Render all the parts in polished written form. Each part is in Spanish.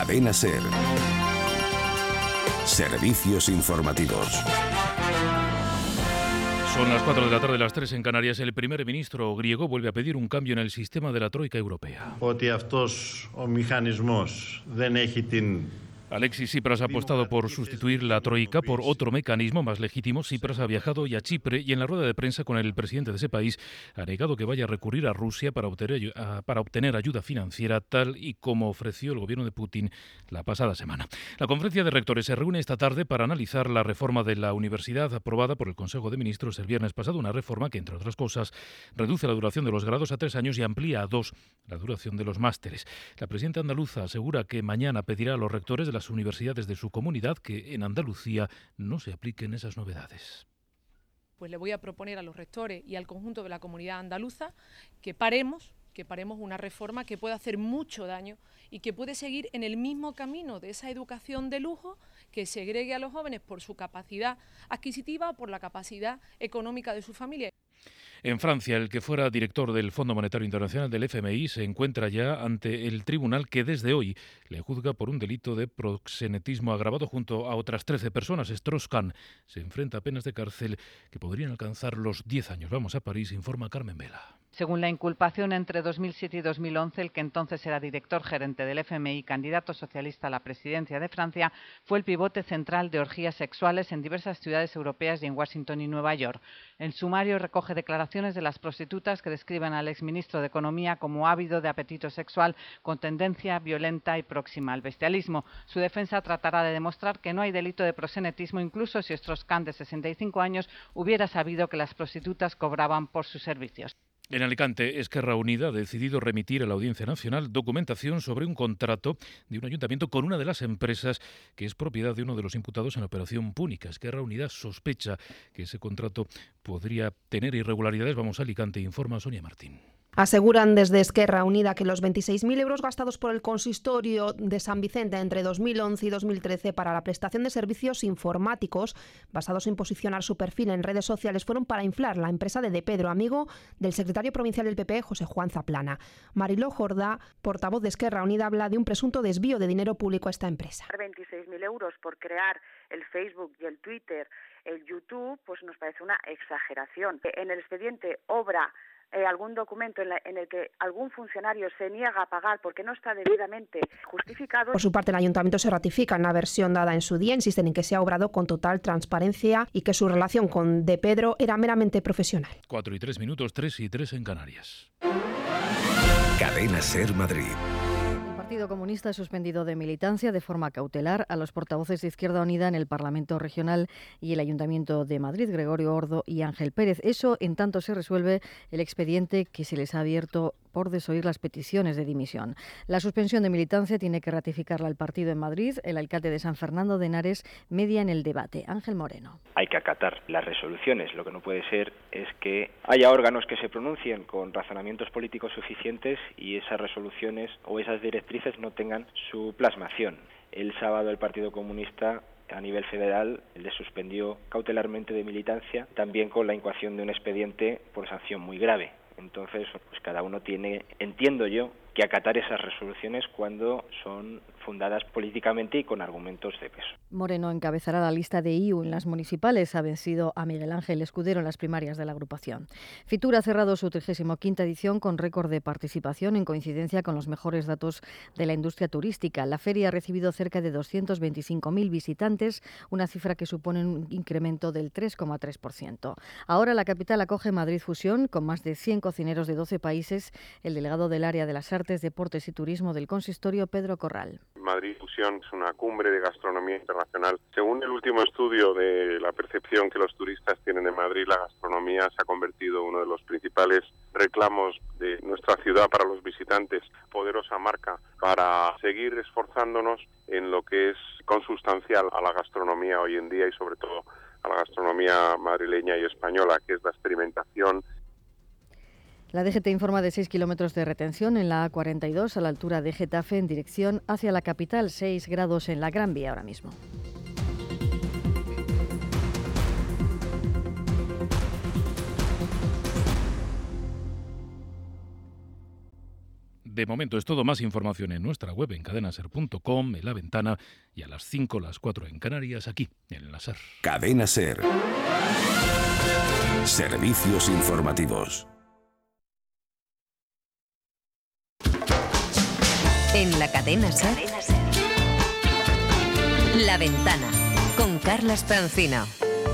Cadena SER. Servicios informativos. Son las 4 de la tarde, las 3 en Canarias. El primer ministro griego vuelve a pedir un cambio en el sistema de la Troika europea. Alexis Tsipras ha apostado por sustituir la Troika por otro mecanismo más legítimo. Tsipras ha viajado hoy a Chipre y en la rueda de prensa con el presidente de ese país ha negado que vaya a recurrir a Rusia para obtener ayuda financiera, tal y como ofreció el gobierno de Putin la pasada semana. La conferencia de rectores se reúne esta tarde para analizar la reforma de la universidad aprobada por el Consejo de Ministros el viernes pasado, una reforma que, entre otras cosas, reduce la duración de los grados a 3 años y amplía a 2 la duración de los másteres. La presidenta andaluza asegura que mañana pedirá a los rectores de las universidades de su comunidad que en Andalucía no se apliquen esas novedades. Pues le voy a proponer a los rectores y al conjunto de la comunidad andaluza que paremos una reforma que puede hacer mucho daño y que puede seguir en el mismo camino de esa educación de lujo que segregue a los jóvenes por su capacidad adquisitiva o por la capacidad económica de su familia. En Francia, el que fuera director del Fondo Monetario Internacional del FMI se encuentra ya ante el tribunal que desde hoy le juzga por un delito de proxenetismo agravado junto a otras 13 personas. Strauss-Kahn se enfrenta a penas de cárcel que podrían alcanzar los 10 años. Vamos a París, informa Carmen Vela. Según la inculpación, entre 2007 y 2011, el que entonces era director gerente del FMI, candidato socialista a la presidencia de Francia, fue el pivote central de orgías sexuales en diversas ciudades europeas y en Washington y Nueva York. El sumario recoge declaraciones de las prostitutas que describen al exministro de Economía como ávido de apetito sexual con tendencia violenta y próxima al bestialismo. Su defensa tratará de demostrar que no hay delito de proxenetismo, incluso si Strauss-Kahn, de 65 años, hubiera sabido que las prostitutas cobraban por sus servicios. En Alicante, Esquerra Unida ha decidido remitir a la Audiencia Nacional documentación sobre un contrato de un ayuntamiento con una de las empresas que es propiedad de uno de los imputados en la operación Púnica. Esquerra Unida sospecha que ese contrato podría tener irregularidades. Vamos a Alicante, informa Sonia Martín. Aseguran desde Esquerra Unida que los 26.000 euros gastados por el consistorio de San Vicente entre 2011 y 2013 para la prestación de servicios informáticos basados en posicionar su perfil en redes sociales fueron para inflar la empresa de Pedro, amigo del secretario provincial del PP, José Juan Zaplana. Mariló Jordá, portavoz de Esquerra Unida, habla de un presunto desvío de dinero público a esta empresa. 26.000 euros por crear el Facebook y el Twitter, el YouTube, pues nos parece una exageración. En el expediente obra algún documento en el que algún funcionario se niega a pagar porque no está debidamente justificado. Por su parte, el Ayuntamiento se ratifica en la versión dada en su día, insisten en que se ha obrado con total transparencia y que su relación con De Pedro era meramente profesional. 4 y 3 minutos, 3 y 3 en Canarias. Cadena SER Madrid. El Partido Comunista ha suspendido de militancia de forma cautelar a los portavoces de Izquierda Unida en el Parlamento Regional y el Ayuntamiento de Madrid, Gregorio Ordo y Ángel Pérez. Eso en tanto se resuelve el expediente que se les ha abierto por desoír las peticiones de dimisión. La suspensión de militancia tiene que ratificarla el partido en Madrid. El alcalde de San Fernando de Henares media en el debate. Ángel Moreno. Hay que acatar las resoluciones. Lo que no puede ser es que haya órganos que se pronuncien con razonamientos políticos suficientes y esas resoluciones o esas directrices no tengan su plasmación. El sábado el Partido Comunista a nivel federal le suspendió cautelarmente de militancia, también con la incoación de un expediente por sanción muy grave. Entonces, pues cada uno tiene, entiendo yo, que acatar esas resoluciones cuando son fundadas políticamente y con argumentos de peso. Moreno encabezará la lista de IU en las municipales. Ha vencido a Miguel Ángel Escudero en las primarias de la agrupación. Fitur ha cerrado su 35ª edición con récord de participación en coincidencia con los mejores datos de la industria turística. La feria ha recibido cerca de 225.000 visitantes, una cifra que supone un incremento del 3,3%. Ahora la capital acoge Madrid Fusión con más de 100 cocineros de 12 países. El delegado del área de las Artes, Deportes y Turismo del consistorio, Pedro Corral. Madrid Fusión es una cumbre de gastronomía internacional. Según el último estudio de la percepción que los turistas tienen de Madrid, la gastronomía se ha convertido en uno de los principales reclamos de nuestra ciudad para los visitantes. Poderosa marca para seguir esforzándonos en lo que es consustancial a la gastronomía hoy en día y sobre todo a la gastronomía madrileña y española, que es la experimentación. La DGT informa de 6 kilómetros de retención en la A42 a la altura de Getafe en dirección hacia la capital, 6 grados en la Gran Vía ahora mismo. De momento es todo. Más información en nuestra web, en cadenaser.com, en La Ventana, y a las 5, las 4 en Canarias, aquí, en la SER. Cadena SER. Servicios informativos. En la cadena SER, La Ventana, con Carlas Francino.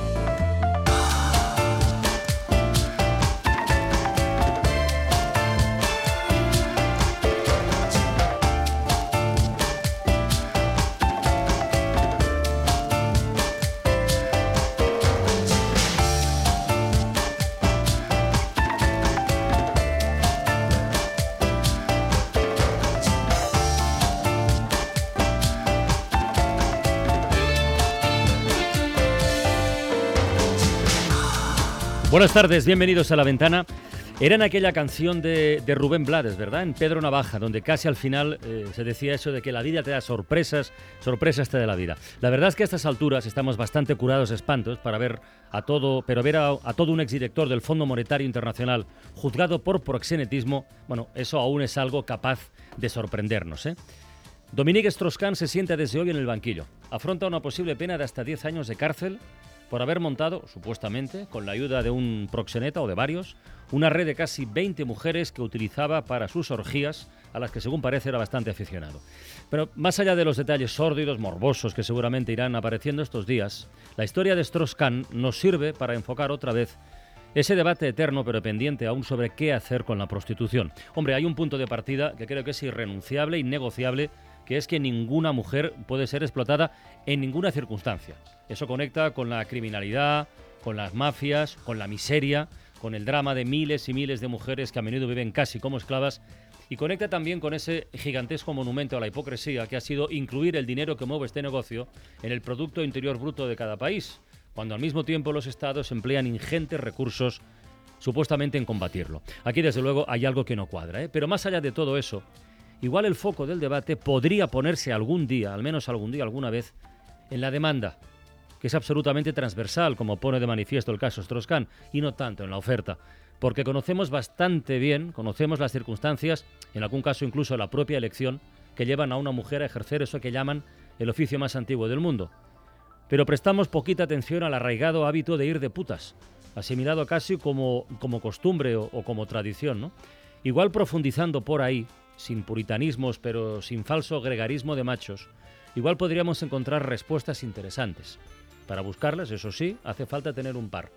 Buenas tardes, bienvenidos a La Ventana. Era en aquella canción de Rubén Blades, ¿verdad? En Pedro Navaja, donde casi al final se decía eso de que la vida te da sorpresas, sorpresas te da la vida. La verdad es que a estas alturas estamos bastante curados de espantos para ver a todo un exdirector del Fondo Monetario Internacional juzgado por proxenetismo. Bueno, eso aún es algo capaz de sorprendernos, ¿eh? Dominique Strauss-Kahn se sienta desde hoy en el banquillo. Afronta una posible pena de hasta 10 años de cárcel por haber montado, supuestamente, con la ayuda de un proxeneta o de varios, una red de casi 20 mujeres que utilizaba para sus orgías, a las que según parece era bastante aficionado. Pero más allá de los detalles sórdidos, morbosos, que seguramente irán apareciendo estos días, la historia de Strauss-Kahn nos sirve para enfocar otra vez ese debate eterno pero pendiente aún sobre qué hacer con la prostitución. Hombre, hay un punto de partida que creo que es irrenunciable, innegociable, que es que ninguna mujer puede ser explotada en ninguna circunstancia. Eso conecta con la criminalidad, con las mafias, con la miseria, con el drama de miles y miles de mujeres que a menudo viven casi como esclavas, y conecta también con ese gigantesco monumento a la hipocresía que ha sido incluir el dinero que mueve este negocio en el Producto Interior Bruto de cada país, cuando al mismo tiempo los estados emplean ingentes recursos supuestamente en combatirlo. Aquí desde luego hay algo que no cuadra, ¿eh? Pero más allá de todo eso, igual el foco del debate podría ponerse algún día, al menos algún día, alguna vez, en la demanda, que es absolutamente transversal, como pone de manifiesto el caso Strauss-Kahn, y no tanto en la oferta, porque conocemos bastante bien, conocemos las circunstancias, en algún caso incluso la propia elección, que llevan a una mujer a ejercer eso que llaman el oficio más antiguo del mundo. Pero prestamos poquita atención al arraigado hábito de ir de putas, asimilado casi como costumbre o como tradición, ¿no? Igual profundizando por ahí, sin puritanismos, pero sin falso gregarismo de machos, igual podríamos encontrar respuestas interesantes. Para buscarlas, eso sí, hace falta tener un par.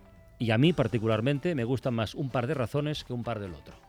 Y a mí, particularmente, me gustan más un par de razones que un par del otro.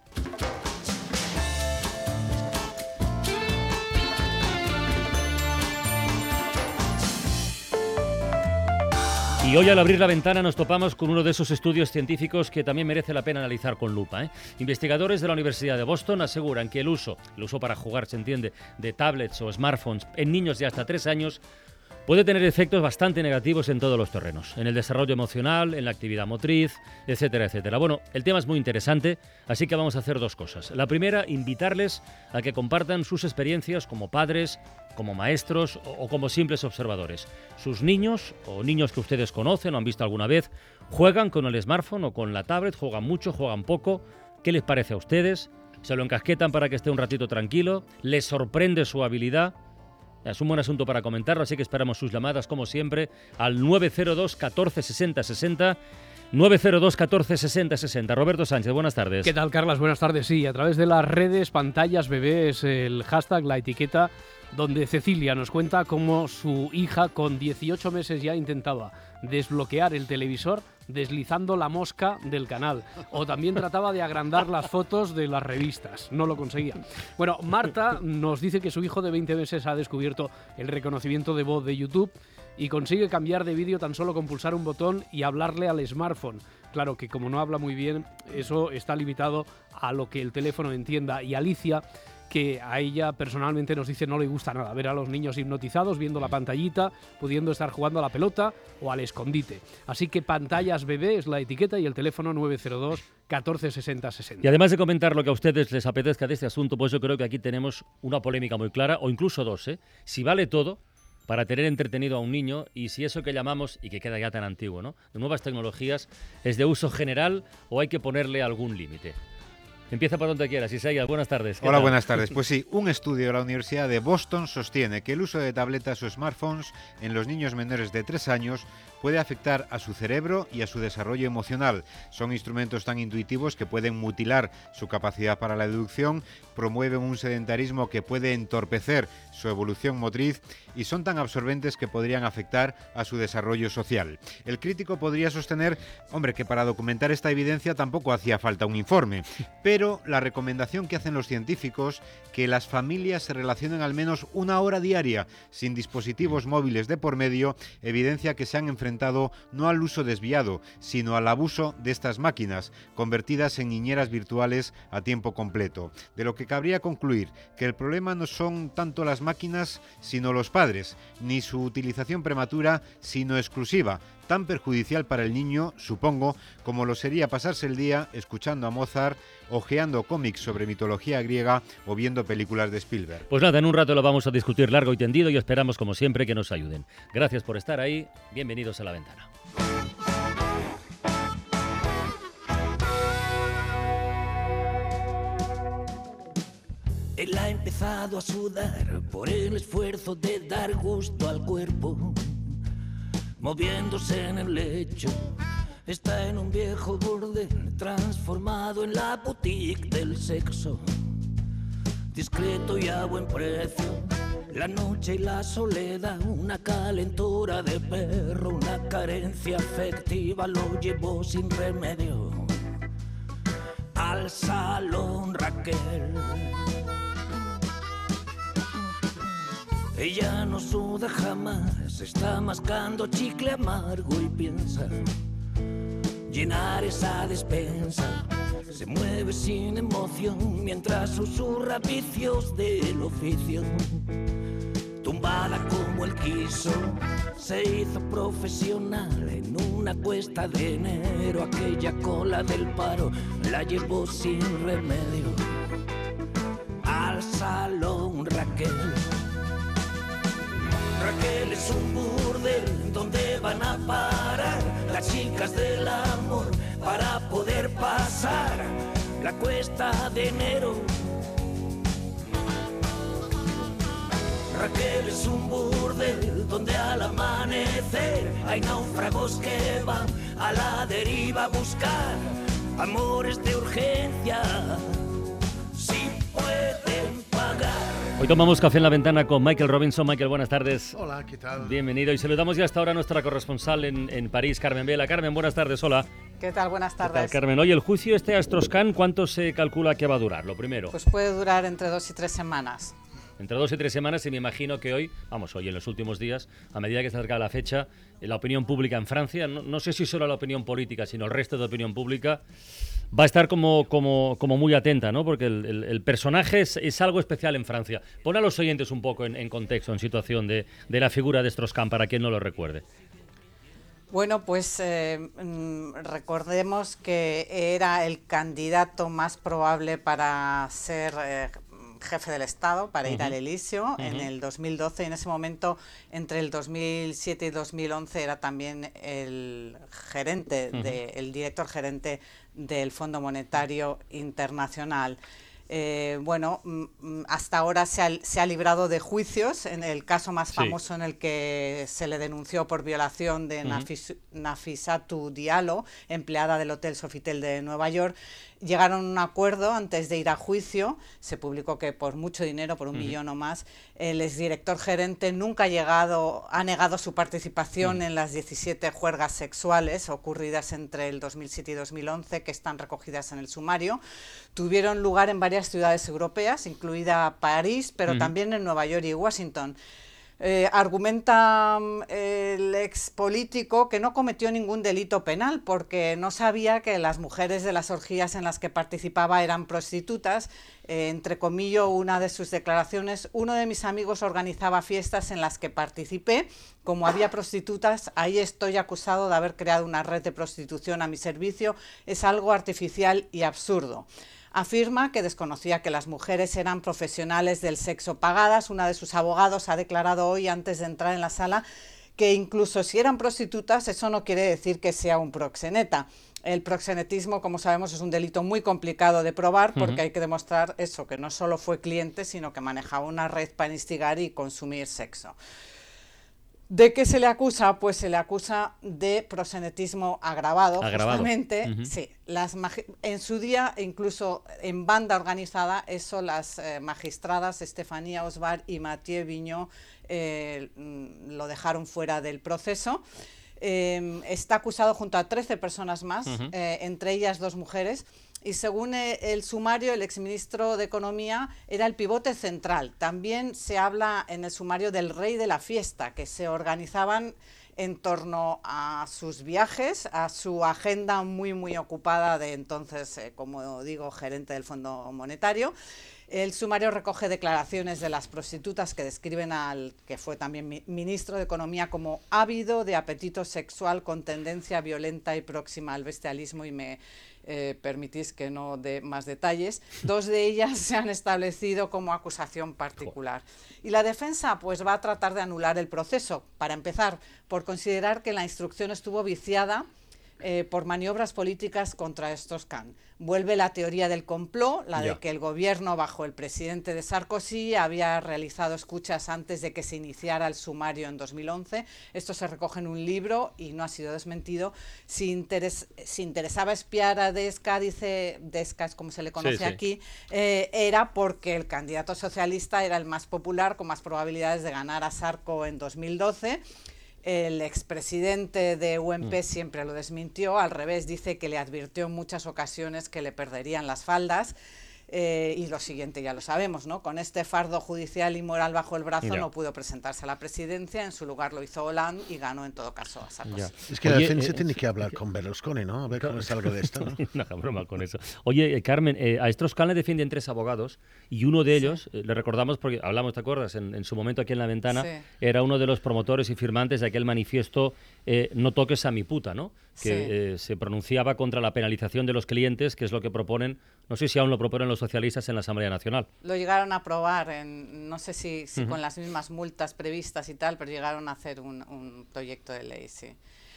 Y hoy al abrir la ventana nos topamos con uno de esos estudios científicos que también merece la pena analizar con lupa, ¿eh? Investigadores de la Universidad de Boston aseguran que el uso para jugar, se entiende, de tablets o smartphones en niños de hasta 3 años puede tener efectos bastante negativos en todos los terrenos, en el desarrollo emocional, en la actividad motriz, etcétera, etcétera. Bueno, el tema es muy interesante, así que vamos a hacer 2 cosas. La primera, invitarles a que compartan sus experiencias como padres, como maestros o como simples observadores. Sus niños o niños que ustedes conocen o han visto alguna vez, ¿juegan con el smartphone o con la tablet? ¿Juegan mucho? ¿Juegan poco? ¿Qué les parece a ustedes? ¿Se lo encasquetan para que esté un ratito tranquilo? ¿Les sorprende su habilidad? Es un buen asunto para comentarlo, así que esperamos sus llamadas, como siempre, al 902 14 60 60, 902 14 60 60. Roberto Sánchez, buenas tardes. ¿Qué tal, Carlas? Buenas tardes. Sí, a través de las redes, pantallas, bebé, es el hashtag, la etiqueta, donde Cecilia nos cuenta cómo su hija con 18 meses ya intentaba desbloquear el televisor deslizando la mosca del canal, o también trataba de agrandar las fotos de las revistas, no lo conseguía. Bueno, Marta nos dice que su hijo de 20 meses ha descubierto el reconocimiento de voz de YouTube y consigue cambiar de vídeo tan solo con pulsar un botón y hablarle al smartphone. Claro que como no habla muy bien, eso está limitado a lo que el teléfono entienda. Y Alicia, que a ella personalmente nos dice no le gusta nada ver a los niños hipnotizados, viendo la pantallita, pudiendo estar jugando a la pelota o al escondite. Así que pantallas bebé es la etiqueta y el teléfono 902 14 60 60. Y además de comentar lo que a ustedes les apetezca de este asunto, pues yo creo que aquí tenemos una polémica muy clara, o incluso 2, ¿eh? Si vale todo para tener entretenido a un niño, y si eso que llamamos, y que queda ya tan antiguo, ¿no?, de nuevas tecnologías, es de uso general o hay que ponerle algún límite. Empieza por donde quieras. Isaías, buenas tardes. Hola, buenas tardes. Pues sí, un estudio de la Universidad de Boston sostiene que el uso de tabletas o smartphones en los niños menores de 3 años puede afectar a su cerebro y a su desarrollo emocional. Son instrumentos tan intuitivos que pueden mutilar su capacidad para la deducción, promueven un sedentarismo que puede entorpecer su evolución motriz y son tan absorbentes que podrían afectar a su desarrollo social. El crítico podría sostener, que para documentar esta evidencia tampoco hacía falta un informe, pero la recomendación que hacen los científicos, que las familias se relacionen al menos 1 hora diaria sin dispositivos móviles de por medio, evidencia que se han enfrentado no al uso desviado, sino al abuso de estas máquinas, convertidas en niñeras virtuales a tiempo completo. De lo que cabría concluir que el problema no son tanto las máquinas, sino los padres, ni su utilización prematura, sino exclusiva, tan perjudicial para el niño, supongo, como lo sería pasarse el día escuchando a Mozart, hojeando cómics sobre mitología griega o viendo películas de Spielberg. Pues nada, en un rato lo vamos a discutir largo y tendido y esperamos, como siempre, que nos ayuden. Gracias por estar ahí. Bienvenidos a La Ventana. Él ha empezado a sudar por el esfuerzo de dar gusto al cuerpo, moviéndose en el lecho. Está en un viejo burdel transformado en la boutique del sexo, discreto y a buen precio. La noche y la soledad, una calentura de perro, una carencia afectiva lo llevó sin remedio al salón Raquel. Ella no suda jamás, está mascando chicle amargo y piensa llenar esa despensa. Se mueve sin emoción mientras susurra vicios del oficio. Tumbada como él quiso, se hizo profesional en una cuesta de enero. Aquella cola del paro la llevó sin remedio al salón Raquel. Raquel es un burdel donde van a parar las chicas del amor para poder pasar la cuesta de enero. Raquel es un burdel donde al amanecer hay náufragos que van a la deriva a buscar amores de urgencia, si pueden pagar. Hoy tomamos café en La Ventana con Michael Robinson. Michael, buenas tardes. Hola, ¿qué tal? Bienvenido. Y saludamos ya hasta ahora a nuestra corresponsal en París, Carmen Vela. Carmen, buenas tardes. Hola. ¿Qué tal? Buenas tardes. ¿Qué tal, Carmen? Oye, el juicio a Strauss-Kahn, ¿cuánto se calcula que va a durar? Lo primero. Pues puede durar entre 2 y 3 semanas. Entre 2 y 3 semanas, y me imagino que hoy en los últimos días, a medida que se acerca la fecha, la opinión pública en Francia, no sé si solo la opinión política, sino el resto de opinión pública, va a estar como muy atenta, ¿no? Porque el personaje es algo especial en Francia. Pon a los oyentes un poco en contexto, en situación de la figura de Strauss-Kahn, para quien no lo recuerde. Bueno, pues recordemos que era el candidato más probable para ser jefe del Estado, para ir al Elíseo en el 2012, y en ese momento, entre el 2007 y 2011, era también el gerente, el director gerente del Fondo Monetario Internacional. Hasta ahora se ha librado de juicios, en el caso más famoso en el que se le denunció por violación de Nafissatou Diallo, empleada del Hotel Sofitel de Nueva York. Llegaron a un acuerdo antes de ir a juicio, se publicó que por mucho dinero, por 1 millón o más, el exdirector gerente nunca ha negado su participación en las 17 juergas sexuales ocurridas entre el 2007 y 2011, que están recogidas en el sumario. Tuvieron lugar en varias ciudades europeas, incluida París, pero también en Nueva York y Washington. Argumenta el ex político que no cometió ningún delito penal porque no sabía que las mujeres de las orgías en las que participaba eran prostitutas. Entrecomillo una de sus declaraciones: uno de mis amigos organizaba fiestas en las que participé. Como había prostitutas, ahí estoy acusado de haber creado una red de prostitución a mi servicio. Es algo artificial y absurdo. Afirma que desconocía que las mujeres eran profesionales del sexo pagadas. Una de sus abogados ha declarado hoy, antes de entrar en la sala, que incluso si eran prostitutas, eso no quiere decir que sea un proxeneta. El proxenetismo, como sabemos, es un delito muy complicado de probar porque hay que demostrar eso, que no solo fue cliente, sino que manejaba una red para instigar y consumir sexo. ¿De qué se le acusa? Pues se le acusa de proxenetismo agravado. Justamente. Sí, en su día, incluso en banda organizada, eso las magistradas Estefanía Osbar y Mathieu Vignot lo dejaron fuera del proceso. Está acusado junto a 13 personas más, entre ellas 2 mujeres, y según el sumario, el exministro de Economía era el pivote central. También se habla en el sumario del rey de la fiesta, que se organizaban en torno a sus viajes, a su agenda muy, muy ocupada de entonces, como digo, gerente del Fondo Monetario. El sumario recoge declaraciones de las prostitutas que describen al que fue también ministro de Economía como ávido de apetito sexual con tendencia violenta y próxima al bestialismo, y me permitís que no dé más detalles. 2 de ellas se han establecido como acusación particular. Y la defensa pues va a tratar de anular el proceso, para empezar, por considerar que la instrucción estuvo viciada por maniobras políticas contra Strauss-Kahn. Vuelve la teoría del complot, la de que el gobierno bajo el presidente de Sarkozy había realizado escuchas antes de que se iniciara el sumario en 2011. Esto se recoge en un libro y no ha sido desmentido. Si interesaba espiar a Desca, dice Desca es como se le conoce aquí, era porque el candidato socialista era el más popular, con más probabilidades de ganar a Sarko en 2012. El expresidente de UMP siempre lo desmintió, al revés, dice que le advirtió en muchas ocasiones que le perderían las faldas. Y lo siguiente ya lo sabemos, ¿no? Con este fardo judicial y moral bajo el brazo no pudo presentarse a la presidencia, en su lugar lo hizo Hollande y ganó en todo caso a Sarkozy. Es que la defensa tiene que hablar con Berlusconi, ¿no? A ver cómo salga de esto, ¿no? No haga broma con eso. Oye, Carmen, a Strauss-Kahn le defienden 3 abogados y uno de ellos, le recordamos porque hablamos, ¿te acuerdas? En su momento aquí en La Ventana, era uno de los promotores y firmantes de aquel manifiesto No toques a mi puta, ¿no? Que se pronunciaba contra la penalización de los clientes, que es lo que proponen, no sé si aún lo proponen los socialistas en la Asamblea Nacional. Lo llegaron a aprobar, no sé si con las mismas multas previstas y tal, pero llegaron a hacer un proyecto de ley, sí.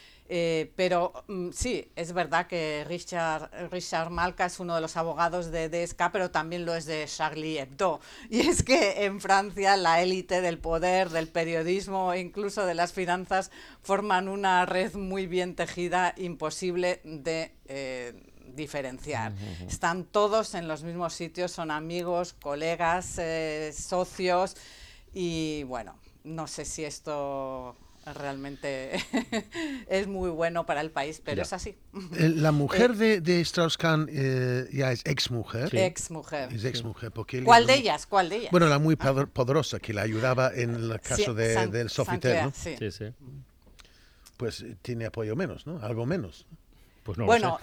Pero sí, es verdad que Richard Malka es uno de los abogados de Desca, pero también lo es de Charlie Hebdo. Y es que en Francia la élite del poder, del periodismo e incluso de las finanzas forman una red muy bien tejida, imposible de diferenciar. Están todos en los mismos sitios, son amigos, colegas, socios, y bueno, no sé si esto realmente es muy bueno para el país, pero es así. La mujer de Strauss-Kahn ya es exmujer. Sí. Exmujer. Es exmujer. Porque ¿Cuál de ellas? Bueno, la muy poderosa que la ayudaba en el caso del Sofitel, ¿no? Sí. Pues tiene apoyo menos, ¿no? Algo menos. Pues no bueno,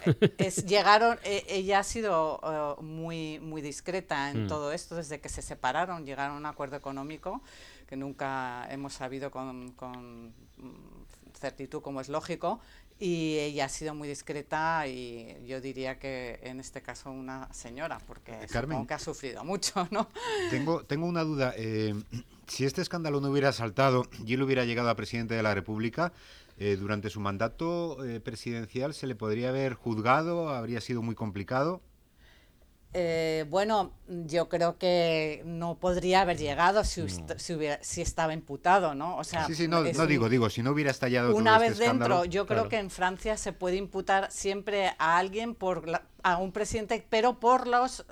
ella ha sido muy, muy discreta en todo esto, desde que se separaron, llegaron a un acuerdo económico que nunca hemos sabido con certitud, como es lógico, y ella ha sido muy discreta, y yo diría que en este caso una señora, porque Carmen, supongo que ha sufrido mucho, ¿no? Tengo una duda. Si este escándalo no hubiera saltado y él hubiera llegado a presidente de la República, durante su mandato presidencial, ¿se le podría haber juzgado? ¿Habría sido muy complicado? Bueno, yo creo que no podría haber llegado si estaba imputado, ¿no? O sea, digo, si no hubiera estallado una todo vez este escándalo, dentro, yo creo que en Francia se puede imputar siempre a alguien a un presidente, pero por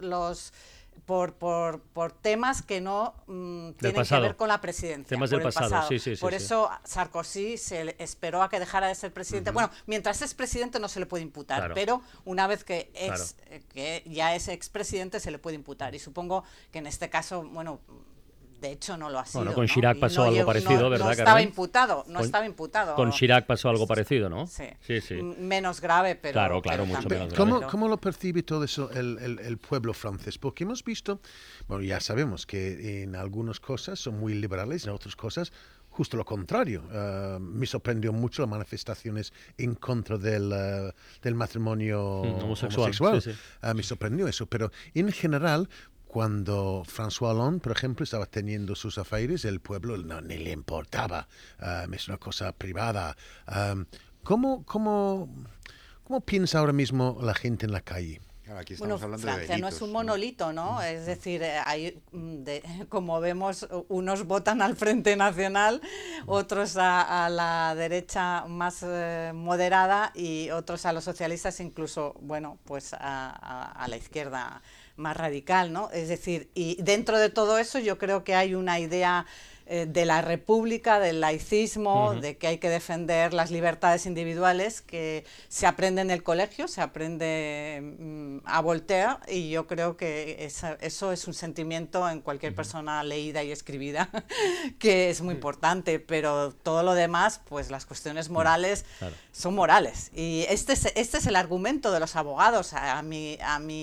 por temas que no tienen que ver con la presidencia. Temas del pasado. Sí. Por eso Sarkozy se esperó a que dejara de ser presidente. Bueno, mientras es presidente no se le puede imputar, pero una vez que ya es expresidente se le puede imputar. Y supongo que en este caso, bueno, de hecho no lo ha sido. Bueno, con Chirac pasó algo parecido, ¿verdad, no estaba imputado, estaba imputado. Con Chirac pasó algo parecido, ¿no? Sí. Menos grave, pero... Claro, mucho menos grave. ¿Cómo lo percibe todo eso el pueblo francés? Porque hemos visto, bueno, ya sabemos que en algunas cosas son muy liberales, en otras cosas justo lo contrario. Me sorprendió mucho las manifestaciones en contra del matrimonio homosexual. Sí. Me sorprendió eso, pero en general, cuando François Hollande, por ejemplo, estaba teniendo sus affaires, el pueblo ni le importaba. Es una cosa privada. ¿Cómo ¿Cómo piensa ahora mismo la gente en la calle? Aquí estamos hablando de Francia delitos, no es un monolito, ¿no? Es decir, hay, como vemos, unos votan al Frente Nacional, otros a la derecha más moderada y otros a los socialistas, incluso, bueno, pues a la izquierda más radical, ¿no? Es decir, y dentro de todo eso yo creo que hay una idea de la república, del laicismo, de que hay que defender las libertades individuales, que se aprende en el colegio, se aprende a Voltaire, y yo creo que eso es un sentimiento en cualquier persona leída y escribida que es muy importante, pero todo lo demás, pues las cuestiones morales son morales. Y este es el argumento de los abogados. A mi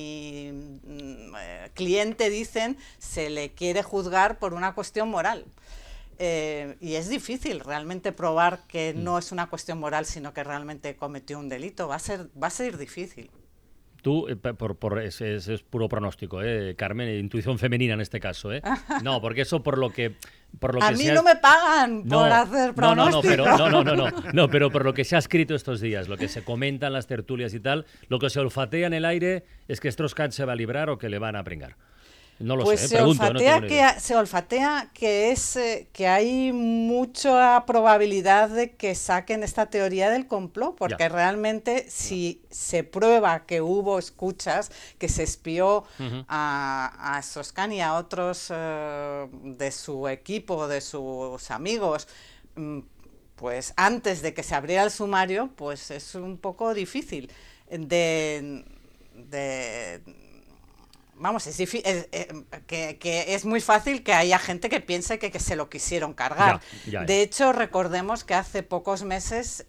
cliente, dicen, se le quiere juzgar por una cuestión moral. Y es difícil realmente probar que no es una cuestión moral, sino que realmente cometió un delito. Va a ser difícil. Tú, es puro pronóstico, Carmen, intuición femenina en este caso, No, porque eso por lo que a mí no me pagan por hacer pronósticos. No, pero por lo que se ha escrito estos días, lo que se comenta en las tertulias y tal, lo que se olfatea en el aire es que Strauss-Kahn se va a librar o que le van a pringar. No lo sé, pregunto. Se olfatea que hay mucha probabilidad de que saquen esta teoría del complot, porque realmente si se prueba que hubo escuchas, que se espió a Strauss-Kahn y a otros de su equipo, de sus amigos, pues antes de que se abriera el sumario, pues es un poco difícil Vamos, que es muy fácil que haya gente que piense que se lo quisieron cargar. De hecho, recordemos que hace pocos meses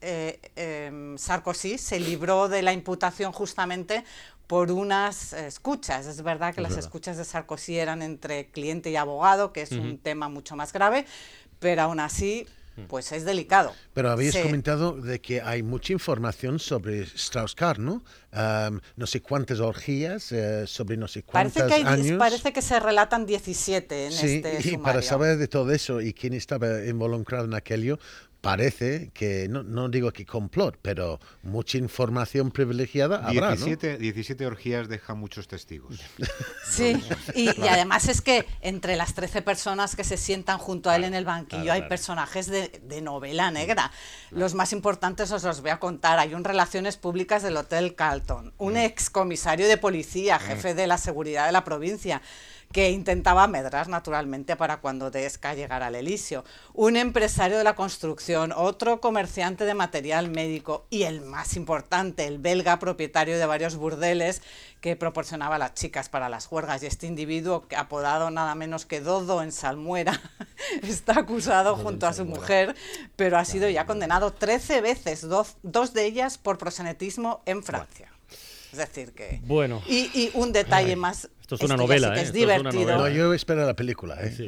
Sarkozy se libró de la imputación justamente por unas escuchas. Es verdad que las escuchas de Sarkozy eran entre cliente y abogado, que es un tema mucho más grave, pero aún así pues es delicado. Pero habéis comentado de que hay mucha información sobre Strauss-Kahn, ¿no? No sé cuántas orgías, sobre no sé cuántos años. Parece que se relatan 17 en este sumario. Y para saber de todo eso y quién estaba involucrado en aquello, parece que, no digo que complot, pero mucha información privilegiada habrá, 17 orgías dejan muchos testigos. Sí, y además es que entre las 13 personas que se sientan junto a él en el banquillo hay personajes de novela negra. Los más importantes os los voy a contar. Hay un Relaciones Públicas del Hotel Carlton, un excomisario de policía, jefe de la seguridad de la provincia, que intentaba medrar naturalmente para cuando Desca llegara al Elíseo, un empresario de la construcción, otro comerciante de material médico y el más importante, el belga propietario de varios burdeles que proporcionaba a las chicas para las juergas. Y este individuo, apodado nada menos que Dodo en Salmuera, está acusado junto a su mujer, pero ha sido ya condenado 13 veces, dos de ellas por prosenetismo en Francia. Es decir que... Bueno. Y un detalle más... Esto es una novela, que es divertido. No, yo espero la película, Sí.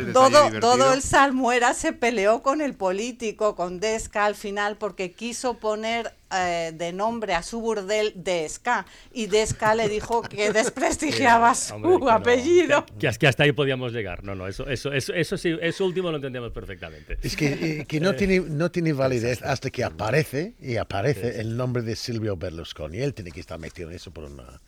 Todo el Salmuera se peleó con el político, con Desca al final, porque quiso poner de nombre a su burdel Desca, y Desca le dijo que desprestigiaba su apellido. Que hasta ahí podíamos llegar. Eso sí, eso último lo entendemos perfectamente. Es que no tiene validez hasta que aparece el nombre de Silvio Berlusconi. Él tiene que estar metido en eso por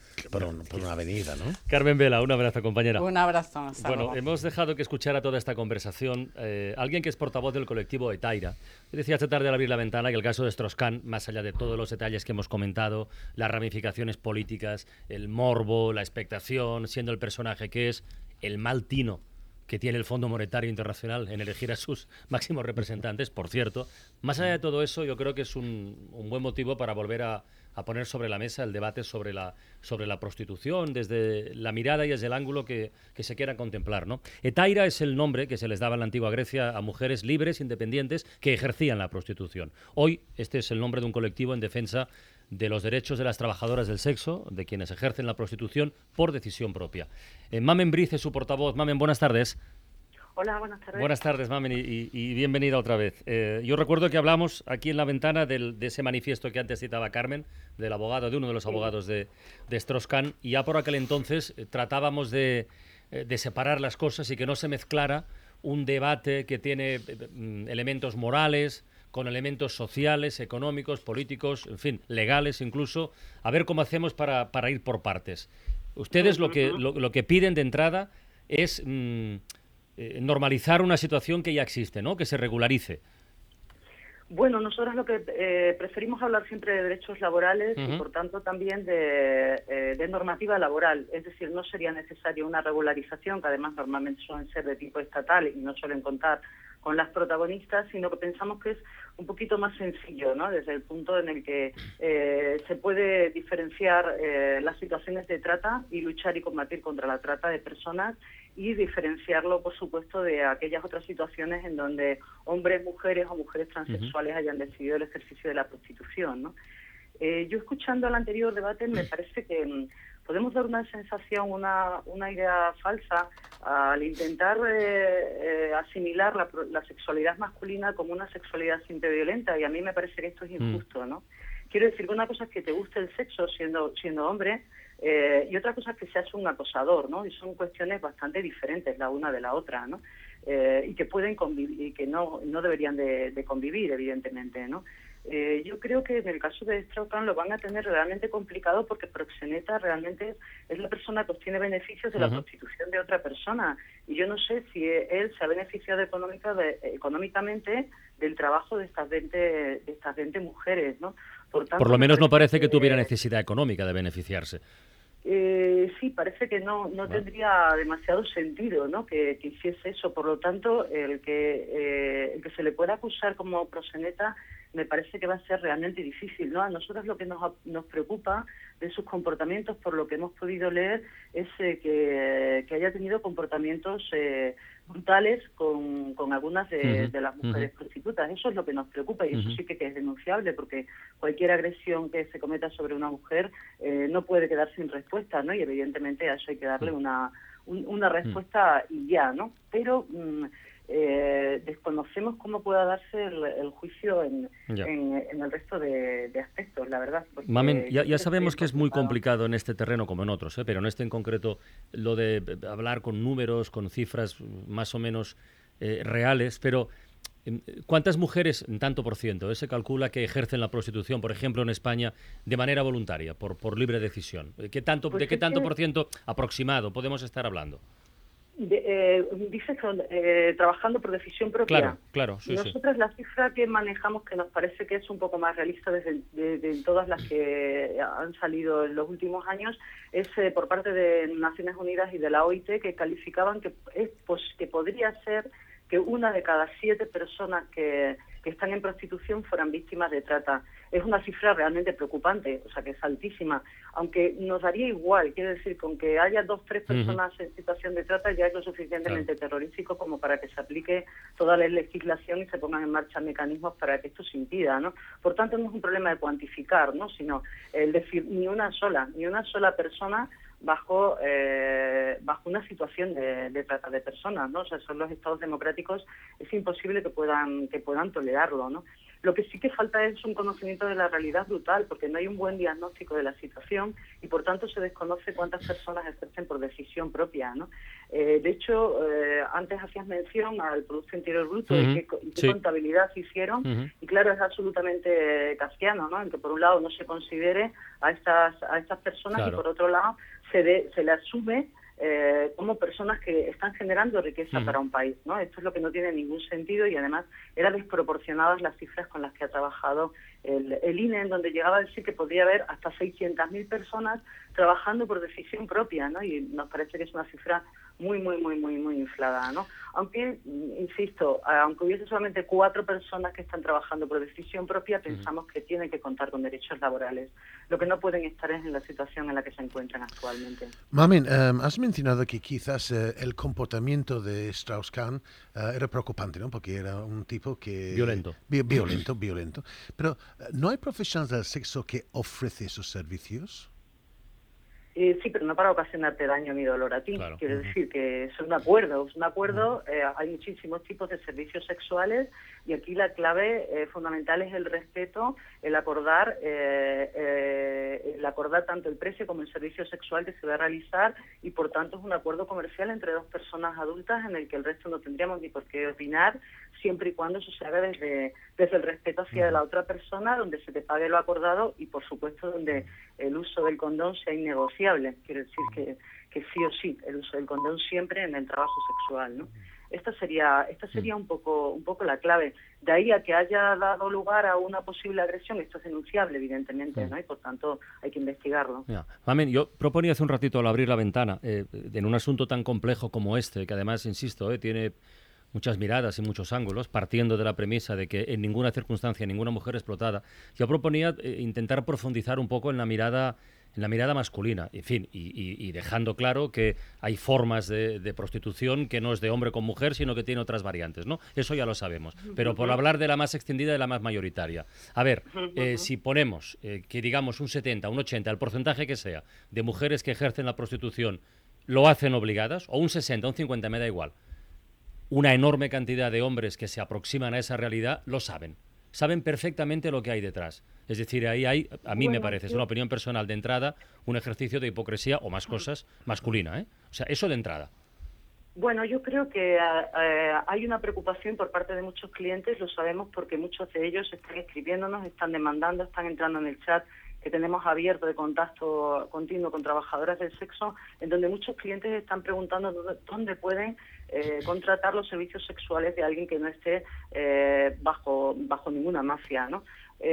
una avenida, ¿no? Carmen Vela, un abrazo, compañera. Un abrazo. Bueno, hemos dejado que escuchara toda esta conversación alguien que es portavoz del colectivo Etaira. Decía esta tarde al abrir la ventana que el caso de Strauss-Kahn, más allá de todos los detalles que hemos comentado, las ramificaciones políticas, el morbo, la expectación, siendo el personaje que es, el mal tino que tiene el Fondo Monetario Internacional en elegir a sus máximos representantes, por cierto. Más allá de todo eso, yo creo que es un buen motivo para volver a poner sobre la mesa el debate sobre la prostitución desde la mirada y desde el ángulo que se quiera contemplar, ¿no? Etaira es el nombre que se les daba en la antigua Grecia a mujeres libres, independientes, que ejercían la prostitución. Hoy este es el nombre de un colectivo en defensa de los derechos de las trabajadoras del sexo, de quienes ejercen la prostitución por decisión propia. Mamen Brice es su portavoz. Mamen, buenas tardes. Hola, buenas tardes. Buenas tardes, Mamen, y bienvenida otra vez. Yo recuerdo que hablamos aquí en la ventana de ese manifiesto que antes citaba Carmen, del abogado, de uno de los abogados de Strauss-Kahn, y ya por aquel entonces tratábamos de separar las cosas y que no se mezclara un debate que tiene elementos morales con elementos sociales, económicos, políticos, en fin, legales incluso, a ver cómo hacemos para ir por partes. Ustedes lo que piden de entrada es normalizar una situación que ya existe, ¿no? Que se regularice. Bueno, nosotros lo que preferimos hablar siempre de derechos laborales y, por tanto, también de normativa laboral. Es decir, no sería necesaria una regularización, que además normalmente suelen ser de tipo estatal y no suelen contar con las protagonistas, sino que pensamos que es un poquito más sencillo, ¿no? Desde el punto en el que se puede diferenciar las situaciones de trata y luchar y combatir contra la trata de personas, y diferenciarlo, por supuesto, de aquellas otras situaciones en donde hombres, mujeres o mujeres transexuales hayan decidido el ejercicio de la prostitución, ¿no? Yo, escuchando el anterior debate, me parece que podemos dar una sensación, una idea falsa al intentar asimilar la sexualidad masculina como una sexualidad siempre violenta, y a mí me parece que esto es injusto, ¿no? Quiero decir que una cosa es que te guste el sexo siendo hombre, y otra cosa es que seas un acosador, ¿no? Y son cuestiones bastante diferentes la una de la otra, ¿no? Y que pueden convivir, y que no deberían de convivir, evidentemente, ¿no? Yo creo que en el caso de Strauss-Kahn lo van a tener realmente complicado, porque proxeneta realmente es la persona que obtiene beneficios de la prostitución de otra persona, y yo no sé si él se ha beneficiado económicamente del trabajo de estas 20 mujeres, ¿no? Por lo menos no parece que tuviera necesidad económica de beneficiarse. Sí, parece que no tendría demasiado sentido, ¿no? Que hiciese eso. Por lo tanto, el que se le pueda acusar como proxeneta me parece que va a ser realmente difícil, ¿no? A nosotros lo que nos preocupa de sus comportamientos, por lo que hemos podido leer, es que haya tenido comportamientos brutales con algunas de las mujeres prostitutas. Eso es lo que nos preocupa, y eso sí que es denunciable, porque cualquier agresión que se cometa sobre una mujer no puede quedar sin respuesta, ¿no? Y evidentemente a eso hay que darle una respuesta y ya, ¿no? Pero desconocemos cómo pueda darse el juicio en el resto de aspectos, la verdad. Mamen, ya sabemos que es muy complicado en este terreno como en otros, pero en este en concreto lo de hablar con números, con cifras más o menos reales, pero ¿cuántas mujeres, en tanto por ciento, se calcula que ejercen la prostitución, por ejemplo, en España, de manera voluntaria, por libre decisión? ¿De qué tanto por ciento aproximado podemos estar hablando? Dices trabajando por decisión propia. Claro, sí. Nosotros la cifra que manejamos, que nos parece que es un poco más realista de todas las que han salido en los últimos años, es por parte de Naciones Unidas y de la OIT, que calificaban que podría ser que 1 de cada 7 personas que están en prostitución fueran víctimas de trata. Es una cifra realmente preocupante, o sea que es altísima, aunque nos daría igual, quiero decir, con que haya 2 o 3 personas en situación de trata ya es lo suficientemente terrorífico como para que se aplique toda la legislación y se pongan en marcha mecanismos para que esto se impida, ¿no? Por tanto, no es un problema de cuantificar, ¿no? Sino el decir ni una sola persona bajo una situación de trata de personas, ¿no? O sea, son los estados democráticos, es imposible que puedan tolerarlo, ¿no? Lo que sí que falta es un conocimiento de la realidad brutal, porque no hay un buen diagnóstico de la situación y, por tanto, se desconoce cuántas personas ejercen por decisión propia, ¿no? De hecho, antes hacías mención al Producto Interior Bruto y qué contabilidad se hicieron, y claro, es absolutamente kafkiano, ¿no? En que por un lado no se considere a estas personas y por otro lado se le asume como personas que están generando riqueza para un país, ¿no? Esto es lo que no tiene ningún sentido, y además eran desproporcionadas las cifras con las que ha trabajado el INE, en donde llegaba a decir que podría haber hasta 600.000 personas trabajando por decisión propia, ¿no? Y nos parece que es una cifra muy inflada, ¿no? Aunque, insisto, aunque hubiese solamente 4 personas que están trabajando por decisión propia, pensamos que tienen que contar con derechos laborales. Lo que no pueden estar es en la situación en la que se encuentran actualmente. Mamen, has mencionado que quizás el comportamiento de Strauss-Kahn era preocupante, ¿no? Porque era un tipo que... Violento. Violento. Pero, ¿no hay profesionales del sexo que ofrecen esos servicios? Sí, pero no para ocasionarte daño ni dolor a ti. Claro. Quiero decir que es un acuerdo. Hay muchísimos tipos de servicios sexuales y aquí la clave fundamental es el respeto, el acordar tanto el precio como el servicio sexual que se va a realizar y por tanto es un acuerdo comercial entre dos personas adultas en el que el resto no tendríamos ni por qué opinar, siempre y cuando eso se haga desde el respeto hacia la otra persona, donde se te pague lo acordado y por supuesto donde el uso del condón sea innegociable. Quiero decir que sí o sí, el uso del condón siempre en el trabajo sexual, ¿no? Esta sería un poco la clave. De ahí a que haya dado lugar a una posible agresión, esto es denunciable, evidentemente, ¿no? Y por tanto hay que investigarlo. Mamen, yo proponía hace un ratito al abrir la ventana, en un asunto tan complejo como este, que además, insisto, tiene muchas miradas y muchos ángulos, partiendo de la premisa de que en ninguna circunstancia ninguna mujer explotada. Yo proponía intentar profundizar un poco en la mirada masculina, en fin, y dejando claro que hay formas de prostitución que no es de hombre con mujer, sino que tiene otras variantes, ¿no? Eso ya lo sabemos. Pero por hablar de la más extendida y la más mayoritaria. A ver, si ponemos que digamos un 70, un 80, el porcentaje que sea, de mujeres que ejercen la prostitución lo hacen obligadas, o un 60, un 50, me da igual. Una enorme cantidad de hombres que se aproximan a esa realidad lo saben. Saben perfectamente lo que hay detrás. Es decir, ahí hay, a mí me parece, es una opinión personal de entrada, un ejercicio de hipocresía o más cosas masculina, ¿eh? O sea, eso de entrada. Bueno, yo creo que hay una preocupación por parte de muchos clientes, lo sabemos porque muchos de ellos están escribiéndonos, están demandando, están entrando en el chat que tenemos abierto de contacto continuo con trabajadoras del sexo, en donde muchos clientes están preguntando dónde pueden contratar los servicios sexuales de alguien que no esté bajo ninguna mafia, ¿no?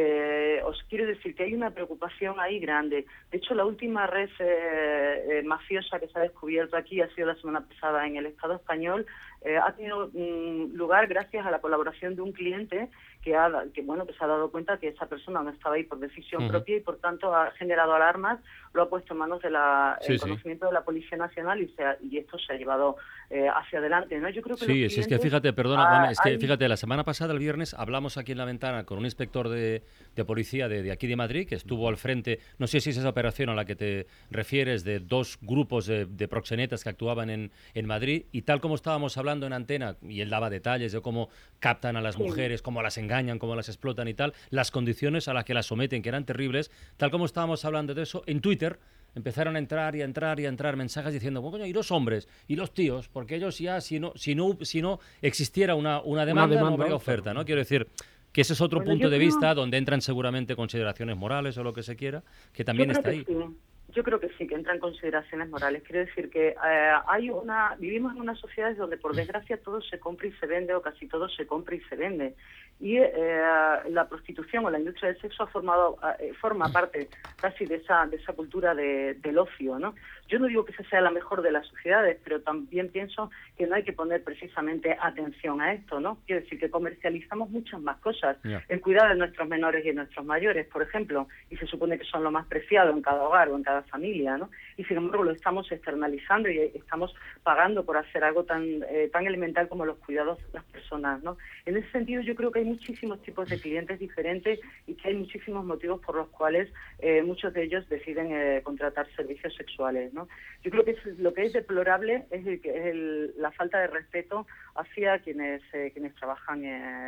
Os quiero decir que hay una preocupación ahí grande. De hecho, la última red mafiosa que se ha descubierto aquí ha sido la semana pasada en el Estado español. Ha tenido lugar gracias a la colaboración de un cliente que se ha dado cuenta que esa persona no estaba ahí por decisión propia y por tanto ha generado alarmas, lo ha puesto en manos de conocimiento de la Policía Nacional y esto se ha llevado hacia adelante, ¿no? Yo creo que es que fíjate, perdona, fíjate, la semana pasada, el viernes, hablamos aquí en La Ventana con un inspector de policía de aquí de Madrid que estuvo al frente, no sé si es esa operación a la que te refieres, de dos grupos de proxenetas que actuaban en Madrid, y tal como estábamos hablando en antena, y él daba detalles de cómo captan a las mujeres, cómo las engañan, cómo las explotan y tal, las condiciones a las que las someten, que eran terribles, tal como estábamos hablando de eso, en Twitter empezaron a entrar mensajes diciendo, bueno, y los hombres, y los tíos, porque ellos ya, si no existiera una demanda, no habría oferta, ¿no? Quiero decir que ese es otro punto de vista donde entran seguramente consideraciones morales o lo que se quiera, que también está ahí. Sí. Yo creo que sí, que entran consideraciones morales. Quiero decir que vivimos en unas sociedades donde, por desgracia, todo se compra y se vende, o casi todo se compra y se vende. Y la prostitución o la industria del sexo forma parte casi de esa cultura del ocio, ¿no? Yo no digo que esa sea la mejor de las sociedades, pero también pienso que no hay que poner precisamente atención a esto, ¿no? Quiero decir que comercializamos muchas más cosas. El cuidado de nuestros menores y de nuestros mayores, por ejemplo, y se supone que son lo más preciado en cada hogar o en cada familia, ¿no? Y sin embargo lo estamos externalizando y estamos pagando por hacer algo tan elemental como los cuidados de las personas, ¿no? En ese sentido yo creo que hay muchísimos tipos de clientes diferentes y que hay muchísimos motivos por los cuales muchos de ellos deciden contratar servicios sexuales, ¿no? Yo creo que lo que es deplorable es la falta de respeto hacia quienes trabajan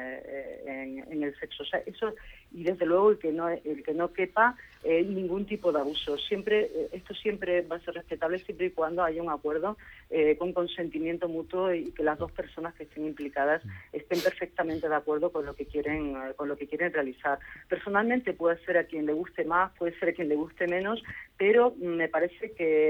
en el sexo. O sea, eso, y desde luego el que no quepa ningún tipo de abuso. Esto siempre va a ser respetable siempre y cuando haya un acuerdo con consentimiento mutuo y que las dos personas que estén implicadas estén perfectamente de acuerdo con lo que quieren realizar. Personalmente puede ser a quien le guste más, puede ser a quien le guste menos, pero me parece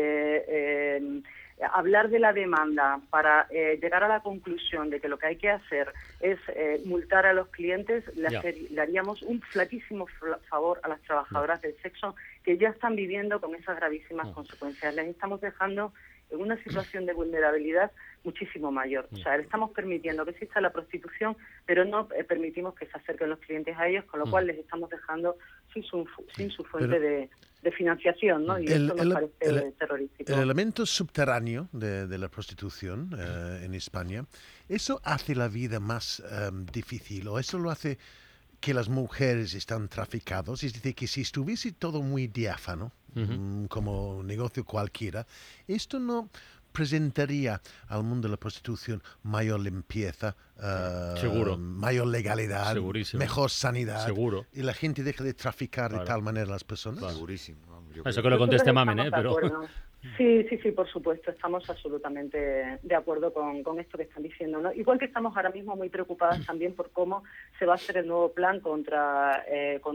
que hablar de la demanda para llegar a la conclusión de que lo que hay que hacer es multar a los clientes, le haríamos un flaquísimo favor a las trabajadoras del sexo que ya están viviendo con esas gravísimas consecuencias. Les estamos dejando en una situación de vulnerabilidad muchísimo mayor. O sea, le estamos permitiendo que exista la prostitución, pero no permitimos que se acerquen los clientes a ellos, con lo cual les estamos dejando sin su fuente de financiación, ¿no? Y eso nos parece terrorífico. El elemento subterráneo de la prostitución en España, ¿eso hace la vida más difícil o eso lo hace que las mujeres están traficadas. Es decir, que si estuviese todo muy diáfano, como negocio cualquiera, esto no presentaría al mundo de la prostitución mayor limpieza, seguro, mayor legalidad, mejor sanidad. Seguro. Y la gente deja de traficar de tal manera a las personas. Segurísimo. Eso que lo conteste Mamen, pero... Sí, por supuesto, estamos absolutamente de acuerdo con esto que están diciendo, ¿no? Igual que estamos ahora mismo muy preocupadas también por cómo se va a hacer el nuevo plan contra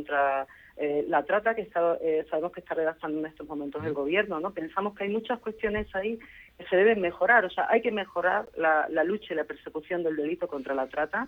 la trata que sabemos que está redactando en estos momentos el gobierno, ¿no? Pensamos que hay muchas cuestiones ahí que se deben mejorar, o sea, hay que mejorar la lucha y la persecución del delito contra la trata,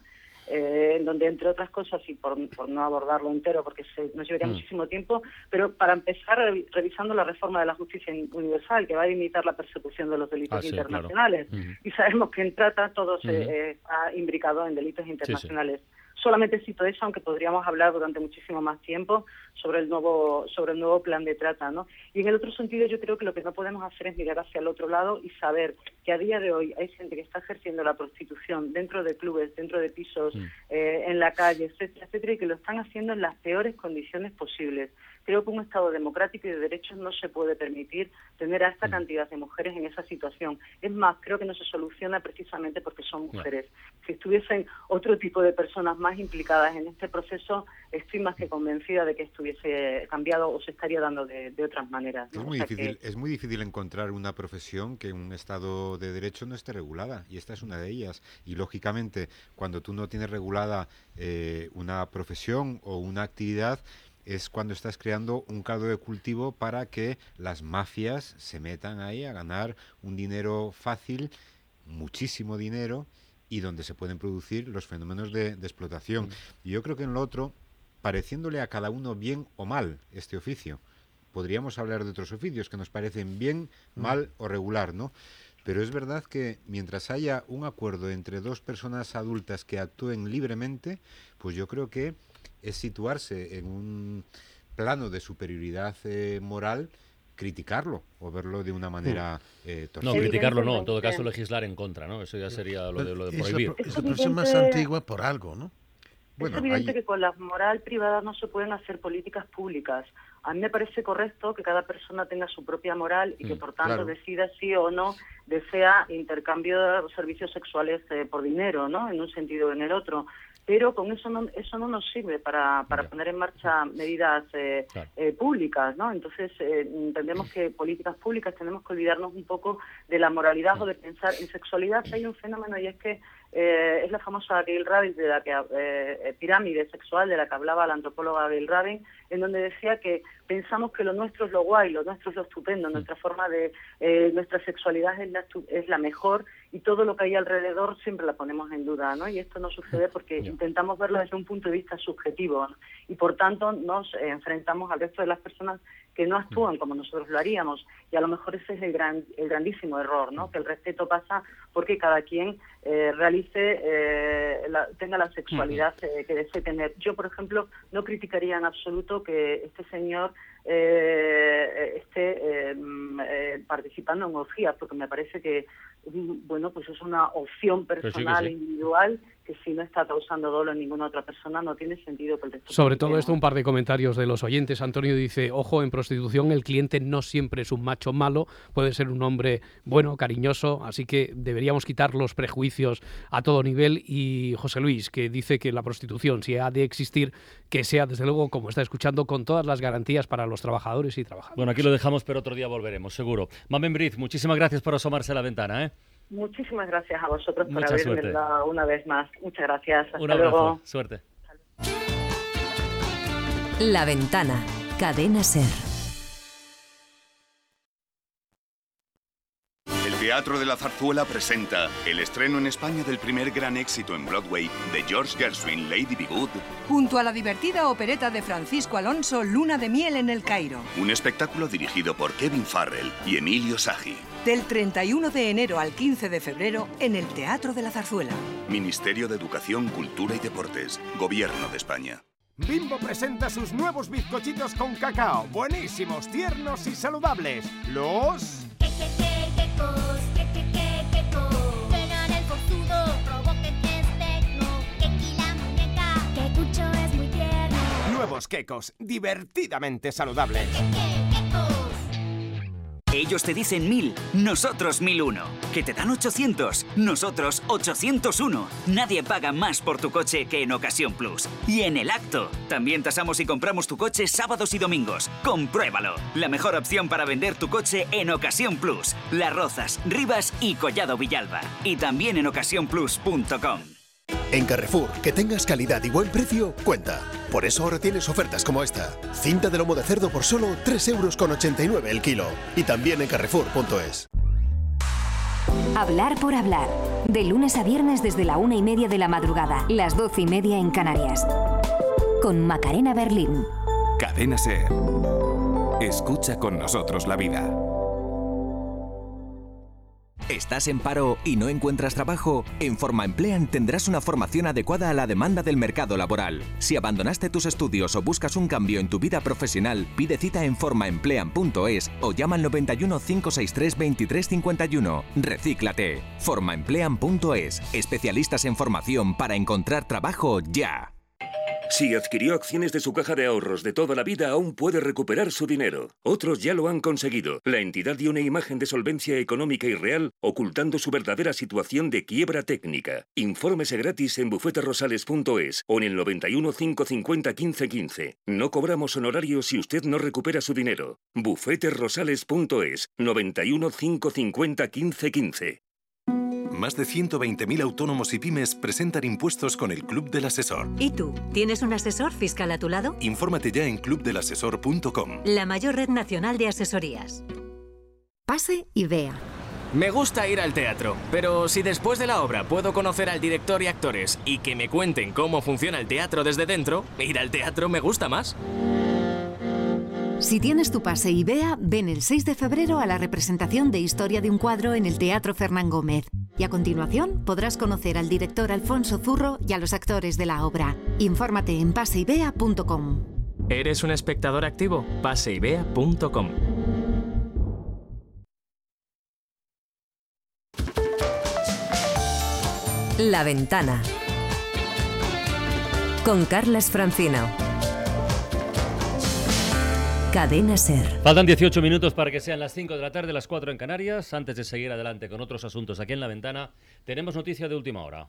en donde, entre otras cosas, y por no abordarlo entero porque nos llevaría muchísimo tiempo, pero para empezar revisando la reforma de la justicia universal, que va a limitar la persecución de los delitos internacionales. Claro. Y sabemos que en trata todo se ha imbricado en delitos internacionales. Solamente cito eso, aunque podríamos hablar durante muchísimo más tiempo sobre el nuevo plan de trata, ¿no? Y en el otro sentido, yo creo que lo que no podemos hacer es mirar hacia el otro lado y saber que a día de hoy hay gente que está ejerciendo la prostitución dentro de clubes, dentro de pisos, en la calle, etcétera, etcétera, y que lo están haciendo en las peores condiciones posibles. Creo que un Estado democrático y de derechos no se puede permitir tener a esta cantidad de mujeres en esa situación. Es más, creo que no se soluciona precisamente porque son mujeres. Si estuviesen otro tipo de personas más implicadas en este proceso, estoy más que convencida de que esto hubiese cambiado o se estaría dando de otras maneras, ¿no? Es muy difícil encontrar una profesión que en un Estado de derecho no esté regulada, y esta es una de ellas. Y lógicamente, cuando tú no tienes regulada una profesión o una actividad, es cuando estás creando un caldo de cultivo para que las mafias se metan ahí a ganar un dinero fácil, muchísimo dinero, y donde se pueden producir los fenómenos de explotación. Y yo creo que en lo otro, pareciéndole a cada uno bien o mal este oficio, podríamos hablar de otros oficios que nos parecen bien, mal o regular, ¿no? Pero es verdad que mientras haya un acuerdo entre dos personas adultas que actúen libremente, pues yo creo que es situarse en un plano de superioridad moral, criticarlo o verlo de una manera torcida. No, criticarlo no, en todo caso legislar en contra, ¿no? Eso ya sería lo de prohibir. Es la profesión más antigua por algo, ¿no? Bueno, es evidente que con la moral privada no se pueden hacer políticas públicas. A mí me parece correcto que cada persona tenga su propia moral y que por tanto decida si o no desea intercambio de servicios sexuales por dinero, ¿no? En un sentido o en el otro. Pero con eso no nos sirve para poner en marcha medidas públicas, ¿no? Entonces entendemos que políticas públicas tenemos que olvidarnos un poco de la moralidad o de pensar en sexualidad. Hay un fenómeno y es que es la famosa Gail Rabin, de la que pirámide sexual de la que hablaba la antropóloga Gail Rabin, en donde decía que pensamos que lo nuestro es lo guay, lo nuestro es lo estupendo, nuestra forma de nuestra sexualidad es la mejor, y todo lo que hay alrededor siempre la ponemos en duda, ¿no? Y esto no sucede porque intentamos verlo desde un punto de vista subjetivo, ¿no? Y por tanto nos enfrentamos al resto de las personas que no actúan como nosotros lo haríamos, y a lo mejor ese es el grandísimo error, ¿no? Que el respeto pasa porque cada quien tenga la sexualidad que desee tener. Yo, por ejemplo, no criticaría en absoluto que este señor esté participando en orgías, porque me parece que pues es una opción personal, individual, que si no está causando dolor en ninguna otra persona no tiene sentido que el resto. Sobre todo esto, un par de comentarios de los oyentes. Antonio dice: ojo, en prostitución el cliente no siempre es un macho malo, puede ser un hombre bueno, cariñoso, así que deberíamos quitar los prejuicios a todo nivel. Y José Luis, que dice que la prostitución, si ha de existir, que sea desde luego, como está escuchando, con todas las garantías para los trabajadores y trabajadoras. Bueno, aquí lo dejamos, pero otro día volveremos, seguro. Mamen Briz, muchísimas gracias por asomarse a la ventana, ¿eh? Muchísimas gracias a vosotros por Mucha haberme suerte. dado una vez más. Muchas gracias. Hasta Un abrazo. luego. Suerte. La Ventana. Cadena SER. El Teatro de la Zarzuela presenta el estreno en España del primer gran éxito en Broadway de George Gershwin, Lady Be Good. Junto a la divertida opereta de Francisco Alonso, Luna de miel en el Cairo. Un espectáculo dirigido por Kevin Farrell y Emilio Sagi. Del 31 de enero al 15 de febrero en el Teatro de la Zarzuela. Ministerio de Educación, Cultura y Deportes. Gobierno de España. Bimbo presenta sus nuevos bizcochitos con cacao. Buenísimos, tiernos y saludables. Los... Suenan el forzudo, provoquen espectro, que aquí la muñeca, que Cucho es muy tierno. Los Quecos, divertidamente saludable. Ellos te dicen 1000, nosotros 1001. Que te dan 800, nosotros 801. Nadie paga más por tu coche que en Ocasión Plus. Y en el acto, también tasamos y compramos tu coche sábados y domingos. Compruébalo. La mejor opción para vender tu coche en Ocasión Plus. Las Rozas, Rivas y Collado Villalba. Y también en ocasiónplus.com. En Carrefour, que tengas calidad y buen precio, cuenta. Por eso ahora tienes ofertas como esta. Cinta de lomo de cerdo por solo 3,89 € el kilo. Y también en carrefour.es. Hablar por hablar. De lunes a viernes desde la 1:30 de la madrugada, las 12:30 en Canarias. Con Macarena Berlín. Cadena SER. Escucha con nosotros la vida. ¿Estás en paro y no encuentras trabajo? En FormaEmplean tendrás una formación adecuada a la demanda del mercado laboral. Si abandonaste tus estudios o buscas un cambio en tu vida profesional, pide cita en formaemplean.es o llama al 91 563 2351. Recíclate. Formaemplean.es. Especialistas en formación para encontrar trabajo ya. Si adquirió acciones de su caja de ahorros de toda la vida, aún puede recuperar su dinero. Otros ya lo han conseguido. La entidad dio una imagen de solvencia económica y real, ocultando su verdadera situación de quiebra técnica. Infórmese gratis en bufeterrosales.es o en el 91 550 1515. No cobramos honorarios si usted no recupera su dinero. Bufeterrosales.es, 91 550 1515. Más de 120.000 autónomos y pymes presentan impuestos con el Club del Asesor. ¿Y tú? ¿Tienes un asesor fiscal a tu lado? Infórmate ya en clubdelasesor.com. La mayor red nacional de asesorías. Pase y vea. Me gusta ir al teatro, pero si después de la obra puedo conocer al director y actores y que me cuenten cómo funciona el teatro desde dentro, ir al teatro me gusta más. Si tienes tu pase y vea, ven el 6 de febrero a la representación de Historia de un cuadro en el Teatro Fernán Gómez. Y a continuación podrás conocer al director Alfonso Zurro y a los actores de la obra. Infórmate en paseivea.com. ¿Eres un espectador activo? paseivea.com. La Ventana. Con Carlas Francino. Cadena SER. Faltan 18 minutos para que sean las 5 de la tarde, las 4 en Canarias. Antes de seguir adelante con otros asuntos aquí en La Ventana, tenemos noticia de última hora.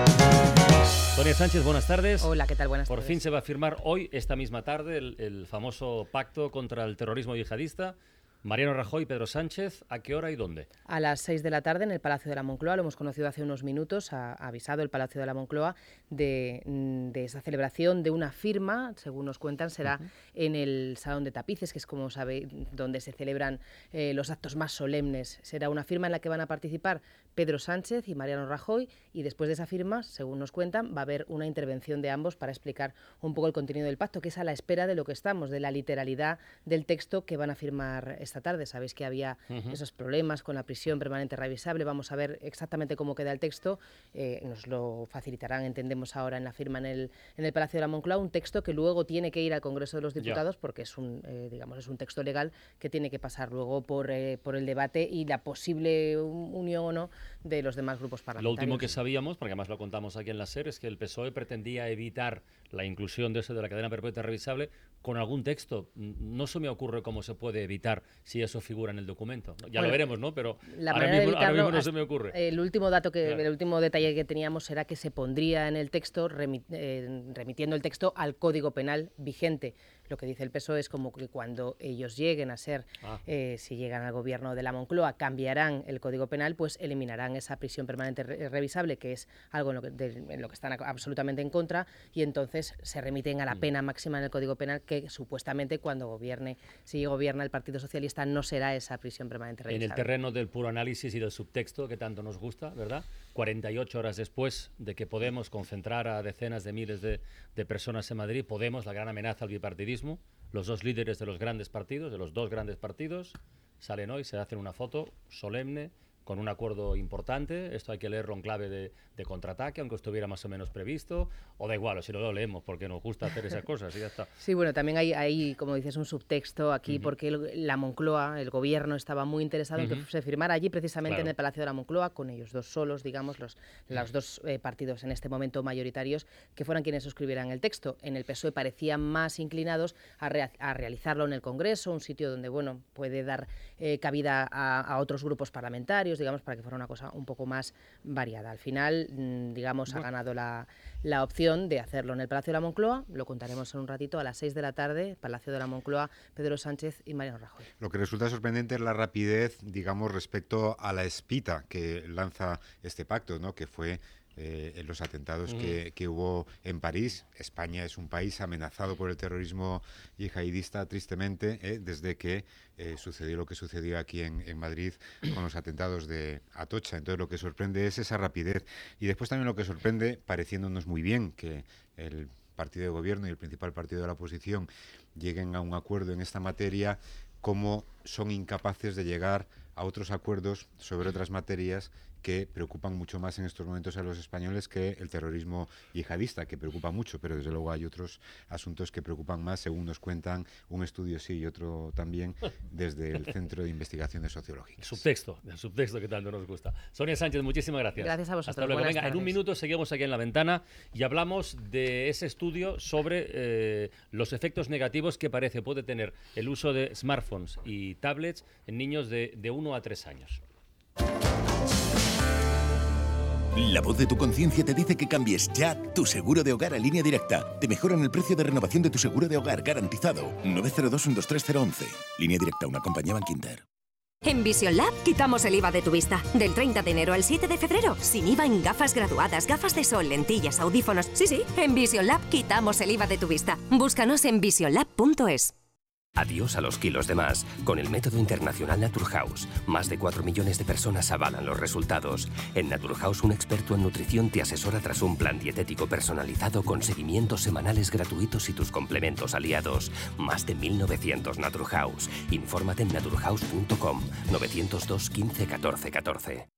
Sonia Sánchez, buenas tardes. Hola, ¿qué tal? Buenas tardes. Por fin se va a firmar hoy, esta misma tarde, el famoso pacto contra el terrorismo yihadista. Mariano Rajoy y Pedro Sánchez, ¿a qué hora y dónde? A las 6 de la tarde en el Palacio de la Moncloa, lo hemos conocido hace unos minutos, ha avisado el Palacio de la Moncloa de esa celebración de una firma, según nos cuentan, será en el Salón de Tapices, que es, como sabe, donde se celebran los actos más solemnes. Será una firma en la que van a participar Pedro Sánchez y Mariano Rajoy, y después de esa firma, según nos cuentan, va a haber una intervención de ambos para explicar un poco el contenido del pacto, que es a la espera de lo que estamos, de la literalidad del texto que van a firmar esta tarde. Sabéis que había esos problemas con la prisión permanente revisable. Vamos a ver exactamente cómo queda el texto. Nos lo facilitarán, entendemos, ahora en la firma en el Palacio de la Moncloa, un texto que luego tiene que ir al Congreso de los Diputados porque es un texto legal que tiene que pasar luego por el debate y la posible unión o no de los demás grupos parlamentarios. Lo último que sabíamos, porque además lo contamos aquí en la SER, es que el PSOE pretendía evitar la inclusión de la cadena perpetua revisable con algún texto. No se me ocurre cómo se puede evitar si eso figura en el documento. Ya lo veremos, ¿no? Pero ahora mismo no se me ocurre. El último detalle que teníamos era que se pondría en el texto, remitiendo el texto al Código Penal vigente. Lo que dice el PSOE es como que cuando ellos lleguen a ser, si llegan al gobierno de la Moncloa, cambiarán el Código Penal, pues eliminarán esa prisión permanente revisable, que es algo en lo que están absolutamente en contra, y entonces se remiten a la pena máxima en el Código Penal, que supuestamente si gobierna el Partido Socialista, no será esa prisión permanente revisable. En el terreno del puro análisis y del subtexto, que tanto nos gusta, ¿verdad? 48 horas después de que Podemos concentrar a decenas de miles de personas en Madrid, Podemos, la gran amenaza al bipartidismo, los dos líderes de los dos grandes partidos, salen hoy, se hacen una foto solemne, con un acuerdo importante. Esto hay que leerlo en clave de contraataque, aunque estuviera más o menos previsto, o da igual, o si no lo leemos, porque nos gusta hacer esas cosas y ya está. Sí, bueno, también hay, como dices, un subtexto aquí, porque la Moncloa, el gobierno, estaba muy interesado en que se firmara allí, precisamente en el Palacio de la Moncloa, con ellos dos solos, digamos, los dos partidos en este momento mayoritarios, que fueran quienes suscribieran el texto. En el PSOE parecían más inclinados a realizarlo en el Congreso, un sitio donde, bueno, puede dar cabida a otros grupos parlamentarios, digamos, para que fuera una cosa un poco más variada. Al final, digamos, ha ganado la opción de hacerlo en el Palacio de la Moncloa. Lo contaremos en un ratito, a las 6 de la tarde, Palacio de la Moncloa, Pedro Sánchez y Mariano Rajoy. Lo que resulta sorprendente es la rapidez, digamos, respecto a la espita que lanza este pacto, ¿no? Que fue en los atentados que hubo en París. España es un país amenazado por el terrorismo yihadista, tristemente, desde que sucedió lo que sucedió aquí en Madrid con los atentados de Atocha. Entonces lo que sorprende es esa rapidez. Y después también lo que sorprende, pareciéndonos muy bien que el partido de gobierno y el principal partido de la oposición lleguen a un acuerdo en esta materia, cómo son incapaces de llegar a otros acuerdos sobre otras materias que preocupan mucho más en estos momentos a los españoles que el terrorismo yihadista, que preocupa mucho, pero desde luego hay otros asuntos que preocupan más, según nos cuentan un estudio sí y otro también desde el Centro de Investigaciones Sociológicas. El subtexto que tanto nos gusta. Sonia Sánchez, muchísimas gracias. Gracias a vosotros. Hasta luego. Venga, en un minuto seguimos aquí en La Ventana y hablamos de ese estudio sobre los efectos negativos que puede tener el uso de smartphones y tablets en niños de 1 a 3 años. La voz de tu conciencia te dice que cambies ya tu seguro de hogar a Línea Directa. Te mejoran el precio de renovación de tu seguro de hogar garantizado. 902-123-011. Línea Directa, una compañía Bankinter. En Vision Lab quitamos el IVA de tu vista. Del 30 de enero al 7 de febrero. Sin IVA en gafas graduadas, gafas de sol, lentillas, audífonos. Sí, en Vision Lab quitamos el IVA de tu vista. Búscanos en visionlab.es. Adiós a los kilos de más. Con el método internacional Naturhaus, más de 4 millones de personas avalan los resultados. En Naturhaus, un experto en nutrición te asesora tras un plan dietético personalizado con seguimientos semanales gratuitos y tus complementos aliados. Más de 1.900 Naturhaus. Infórmate en naturhaus.com. 902 15 14 14.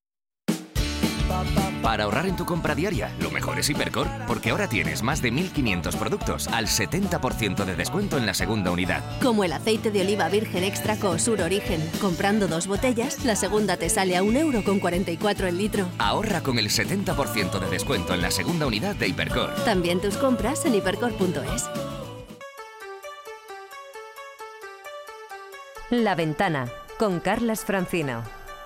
Para ahorrar en tu compra diaria, lo mejor es Hipercor, porque ahora tienes más de 1.500 productos al 70% de descuento en la segunda unidad. Como el aceite de oliva virgen extra Cosur Origen. Comprando 2 botellas, la segunda te sale a 1,44 € el litro. Ahorra con el 70% de descuento en la segunda unidad de Hipercor. También tus compras en hipercor.es. La Ventana, con Carlas Francino.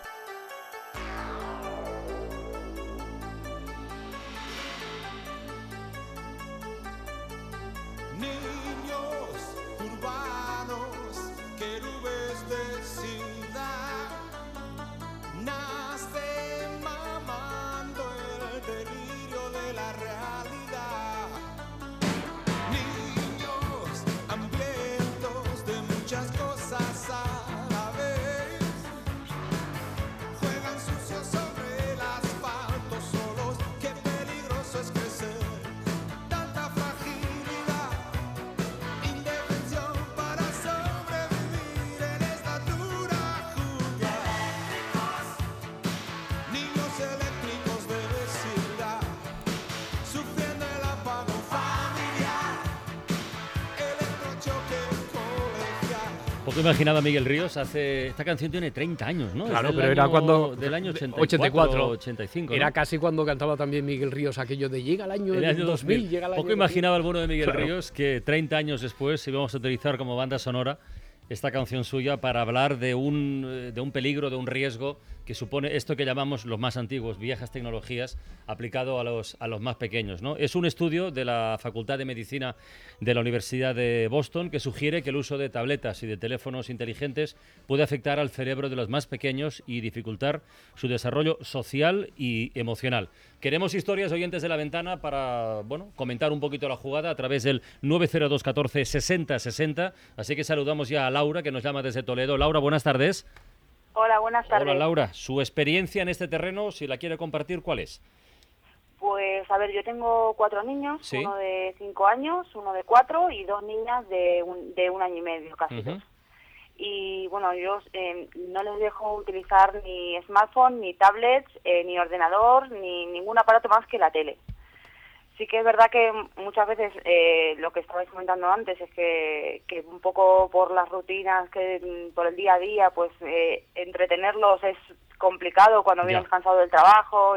Poco imaginaba Miguel Ríos, esta canción tiene 30 años, ¿no? Claro, pero era cuando... Del año 84, 85. ¿no? Era casi cuando cantaba también Miguel Ríos aquello de llega el año 2000, llega el año Poco 2000. imaginaba el bueno de Miguel Claro. Ríos que 30 años después íbamos a utilizar como banda sonora esta canción suya para hablar de un peligro, de un riesgo que supone esto que llamamos los más antiguos, viejas tecnologías, aplicado a los más pequeños, ¿no? Es un estudio de la Facultad de Medicina de la Universidad de Boston que sugiere que el uso de tabletas y de teléfonos inteligentes puede afectar al cerebro de los más pequeños y dificultar su desarrollo social y emocional. Queremos historias, oyentes de La Ventana, para comentar un poquito la jugada a través del 902 14 60 60. Así que saludamos ya a Laura, que nos llama desde Toledo. Laura, buenas tardes. Hola, buenas tardes. Hola, Laura. Su experiencia en este terreno, si la quiere compartir, ¿cuál es? Pues, a ver, yo tengo 4 niños, ¿Sí? Uno de 5 años, uno de 4 y 2 niñas de un año y medio, casi 2. y bueno, yo no les dejo utilizar ni smartphone, ni tablets, ni ordenador, ni ningún aparato más que la tele. Sí que es verdad que muchas veces lo que estabais comentando antes es que un poco por las rutinas, que por el día a día, pues entretenerlos es complicado cuando vienes cansado del trabajo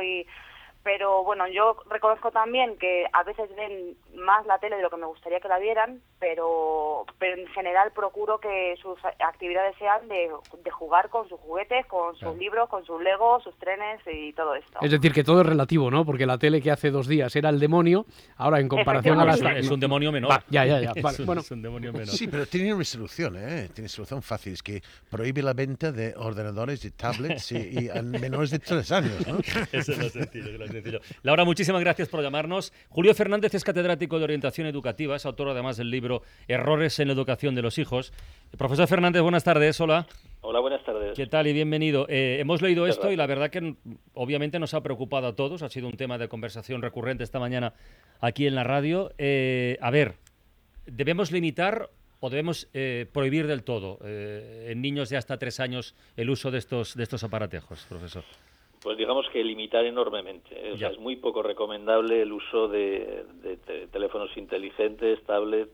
pero bueno, yo reconozco también que a veces ven más la tele de lo que me gustaría que la vieran, pero en general procuro que sus actividades sean de jugar con sus juguetes, con sus libros, con sus legos, sus trenes y todo esto. Es decir, que todo es relativo, ¿no? Porque la tele que hace 2 días era el demonio, ahora en comparación a las... Es un demonio menor. Ya. Vale, es un demonio menor. Sí, pero tiene una solución, Tiene solución fácil, es que prohíbe la venta de ordenadores y tablets y a menores de 3 años, ¿no? Eso es lo sencillo. Laura, muchísimas gracias por llamarnos. Julio Fernández es catedrático de orientación educativa, es autor además del libro Errores en la educación de los hijos. Profesor Fernández, buenas tardes, hola. Hola, buenas tardes. ¿Qué tal y bienvenido? Hemos leído esto y la verdad que obviamente nos ha preocupado a todos, ha sido un tema de conversación recurrente esta mañana aquí en la radio. A ver, ¿debemos limitar o debemos prohibir del todo en niños de hasta 3 años el uso de estos aparatejos, profesor? Pues digamos que limitar enormemente. O sea, es muy poco recomendable el uso de teléfonos inteligentes, tablets,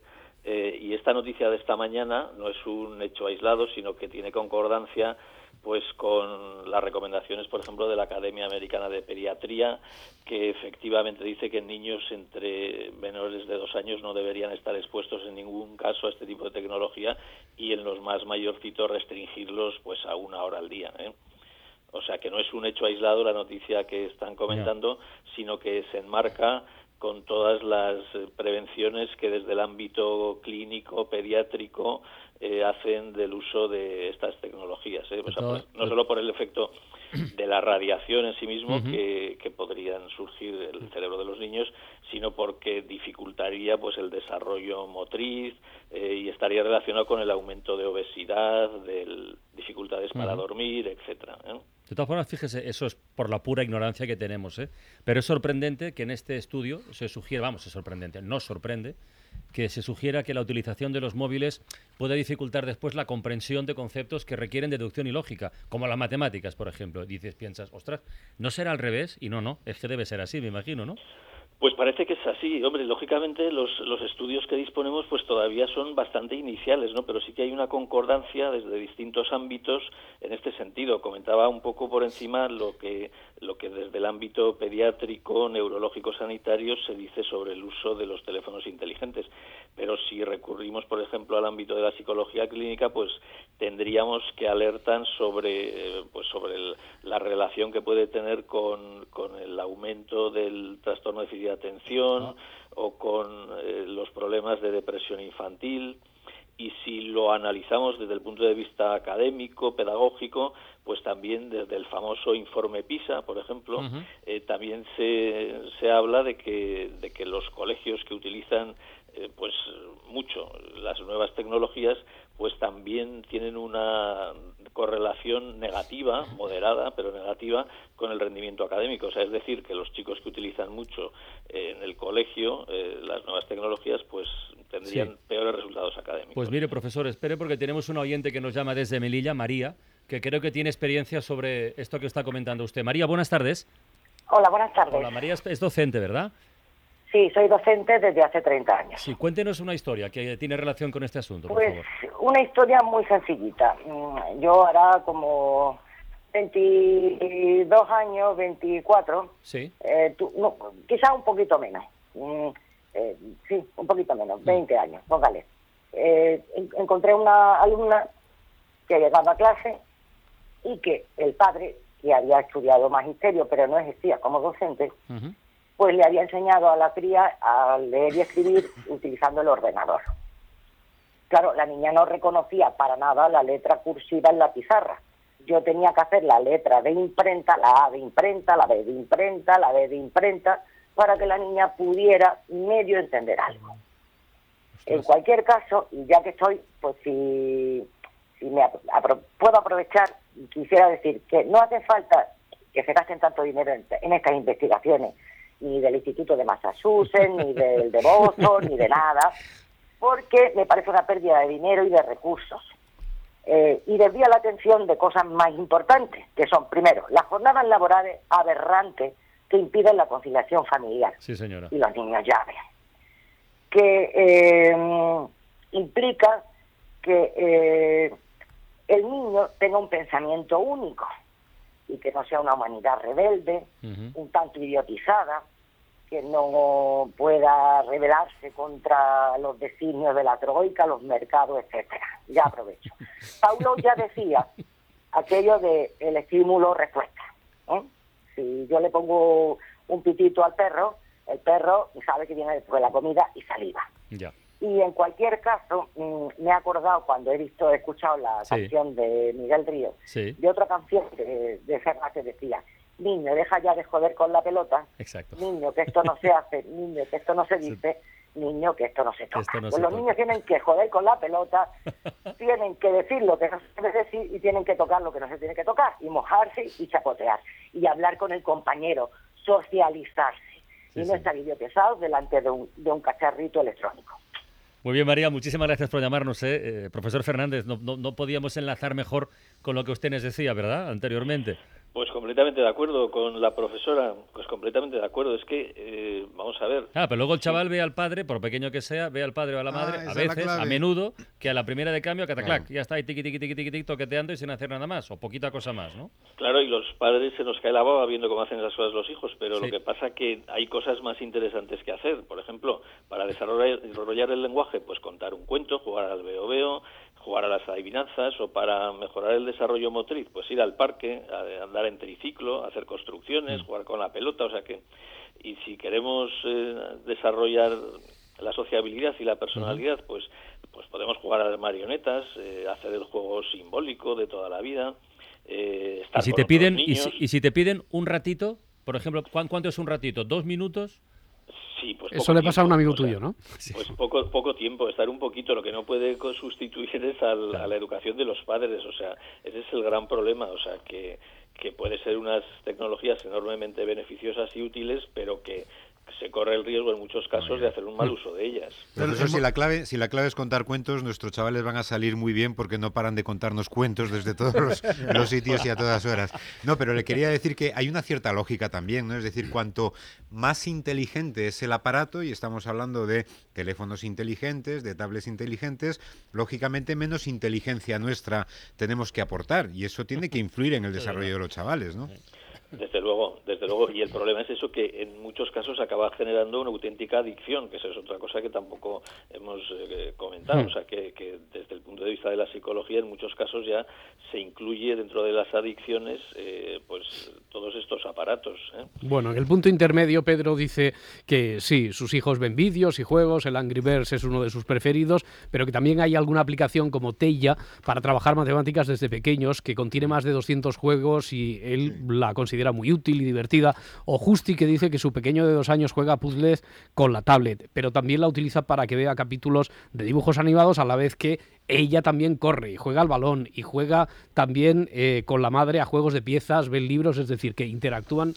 y esta noticia de esta mañana no es un hecho aislado, sino que tiene concordancia pues con las recomendaciones, por ejemplo, de la Academia Americana de Pediatría, que efectivamente dice que en niños entre menores de 2 años no deberían estar expuestos en ningún caso a este tipo de tecnología y en los más mayorcitos restringirlos pues a 1 hora al día, O sea que no es un hecho aislado la noticia que están comentando, sino que se enmarca con todas las prevenciones que desde el ámbito clínico, pediátrico, hacen del uso de estas tecnologías. O sea, no solo por el efecto de la radiación en sí mismo que podrían surgir del cerebro de los niños, sino porque dificultaría pues el desarrollo motriz y estaría relacionado con el aumento de obesidad, de dificultades para dormir, etcétera. De todas formas, fíjese, eso es por la pura ignorancia que tenemos, pero es sorprendente que en este estudio se sugiera, nos sorprende, que se sugiera que la utilización de los móviles puede dificultar después la comprensión de conceptos que requieren deducción y lógica, como las matemáticas, por ejemplo. Piensas, ostras, ¿no será al revés? Y no, es que debe ser así, me imagino, ¿no? Pues parece que es así. Hombre, lógicamente los estudios que disponemos pues todavía son bastante iniciales, ¿no? Pero sí que hay una concordancia desde distintos ámbitos en este sentido. Comentaba un poco por encima lo que desde el ámbito pediátrico, neurológico, sanitario se dice sobre el uso de los teléfonos inteligentes. Pero si recurrimos, por ejemplo, al ámbito de la psicología clínica, pues tendríamos que alertar sobre la relación que puede tener con el aumento del trastorno de déficit de atención o con los problemas de depresión infantil. Y si lo analizamos desde el punto de vista académico, pedagógico, pues también desde el famoso informe PISA, por ejemplo, también se habla de que los colegios que utilizan pues mucho las nuevas tecnologías, pues también tienen una correlación negativa, moderada, pero negativa, con el rendimiento académico. O sea, es decir, que los chicos que utilizan mucho en el colegio las nuevas tecnologías, pues tendrían peores resultados académicos. Pues mire, profesor, espere porque tenemos una oyente que nos llama desde Melilla, María, que creo que tiene experiencia sobre esto que está comentando usted. María, buenas tardes. Hola, buenas tardes. Hola, María es docente, ¿verdad? Sí, soy docente desde hace 30 años. Sí, cuéntenos una historia que tiene relación con este asunto, por favor. Una historia muy sencillita. Yo hará como 22 años, 24, sí. Quizá un poquito menos, sí, un poquito menos, 20 años, póngale. Encontré una alumna que llegaba a clase y que el padre, que había estudiado magisterio, pero no ejercía como docente, pues le había enseñado a la cría a leer y escribir utilizando el ordenador. Claro, la niña no reconocía para nada la letra cursiva en la pizarra. Yo tenía que hacer la letra de imprenta, la A de imprenta, la B de imprenta, la B de imprenta, para que la niña pudiera medio entender algo. En cualquier caso, y ya que estoy, pues si puedo aprovechar, quisiera decir que no hace falta que se gasten tanto dinero en estas investigaciones, ni del Instituto de Massachusetts, ni del de Boston, ni de nada, porque me parece una pérdida de dinero y de recursos. y desvía la atención de cosas más importantes, que son, primero, las jornadas laborales aberrantes que impiden la conciliación familiar. Sí, señora. Y los niños ya ven. Que implica que el niño tenga un pensamiento único y que no sea una humanidad rebelde, un tanto idiotizada, que no pueda rebelarse contra los designios de la troika, los mercados, etcétera. Ya aprovecho. Paulo ya decía aquello de el estímulo-respuesta. Si yo le pongo un pitito al perro, el perro sabe que viene después de la comida y saliva. Ya. Y en cualquier caso, me he acordado cuando he escuchado la canción de Miguel Ríos, de otra canción de Serrat que decía: niño, deja ya de joder con la pelota. Exacto. Niño, que esto no se hace. Niño, que esto no se dice. Niño, que esto no se toca. Pues los niños tienen que joder con la pelota, tienen que decir lo que no se debe decir y tienen que tocar lo que no se tiene que tocar, y mojarse y chapotear, y hablar con el compañero, socializarse, y no estar idiotizados delante de un cacharrito electrónico. Muy bien, María, muchísimas gracias por llamarnos. Profesor Fernández, no podíamos enlazar mejor con lo que usted nos decía, ¿verdad?, anteriormente. Pues completamente de acuerdo con la profesora, pues completamente de acuerdo. Es que, vamos a ver... Pero luego el chaval ve al padre, por pequeño que sea, ve al padre o a la madre, a veces, a menudo, que a la primera de cambio, cataclac, ya está ahí tiqui, toqueteando y sin hacer nada más, o poquita cosa más, ¿no? Claro, y los padres se nos cae la baba viendo cómo hacen esas cosas los hijos, pero lo que pasa es que hay cosas más interesantes que hacer. Por ejemplo, para desarrollar el lenguaje, pues contar un cuento, jugar al veo, jugar a las adivinanzas, o para mejorar el desarrollo motriz, pues ir al parque, a andar en triciclo, hacer construcciones, jugar con la pelota, o sea que... Y si queremos desarrollar la sociabilidad y la personalidad, pues podemos jugar a las marionetas, hacer el juego simbólico de toda la vida, estar ¿Y si te piden un ratito, por ejemplo, cuánto es un ratito? ¿2 minutos? Sí, pues eso le pasa a un amigo tuyo, ¿no? Pues poco tiempo, estar un poquito. Lo que no puede sustituir es a la educación de los padres, o sea, ese es el gran problema, o sea, que puede ser unas tecnologías enormemente beneficiosas y útiles, pero que se corre el riesgo en muchos casos de hacer un mal uso de ellas. Pero eso, si la clave es contar cuentos, nuestros chavales van a salir muy bien porque no paran de contarnos cuentos desde todos los sitios y a todas horas. No, pero le quería decir que hay una cierta lógica también, ¿no? Es decir, cuanto más inteligente es el aparato, y estamos hablando de teléfonos inteligentes, de tablets inteligentes, lógicamente menos inteligencia nuestra tenemos que aportar, y eso tiene que influir en el desarrollo de los chavales, ¿no? Desde luego, y el problema es eso, que en muchos casos acaba generando una auténtica adicción, que eso es otra cosa que tampoco hemos comentado, o sea, que desde el punto de vista de la psicología en muchos casos ya se incluye dentro de las adicciones pues todos estos aparatos. Bueno, en el punto intermedio Pedro dice que sí, sus hijos ven vídeos y juegos, el Angry Birds es uno de sus preferidos, pero que también hay alguna aplicación como Teia para trabajar matemáticas desde pequeños, que contiene más de 200 juegos y él la considera muy útil y divertida, o Justi, que dice que su pequeño de 2 años juega puzzles con la tablet, pero también la utiliza para que vea capítulos de dibujos animados, a la vez que ella también corre y juega al balón y juega también con la madre a juegos de piezas, ven libros, es decir, que interactúan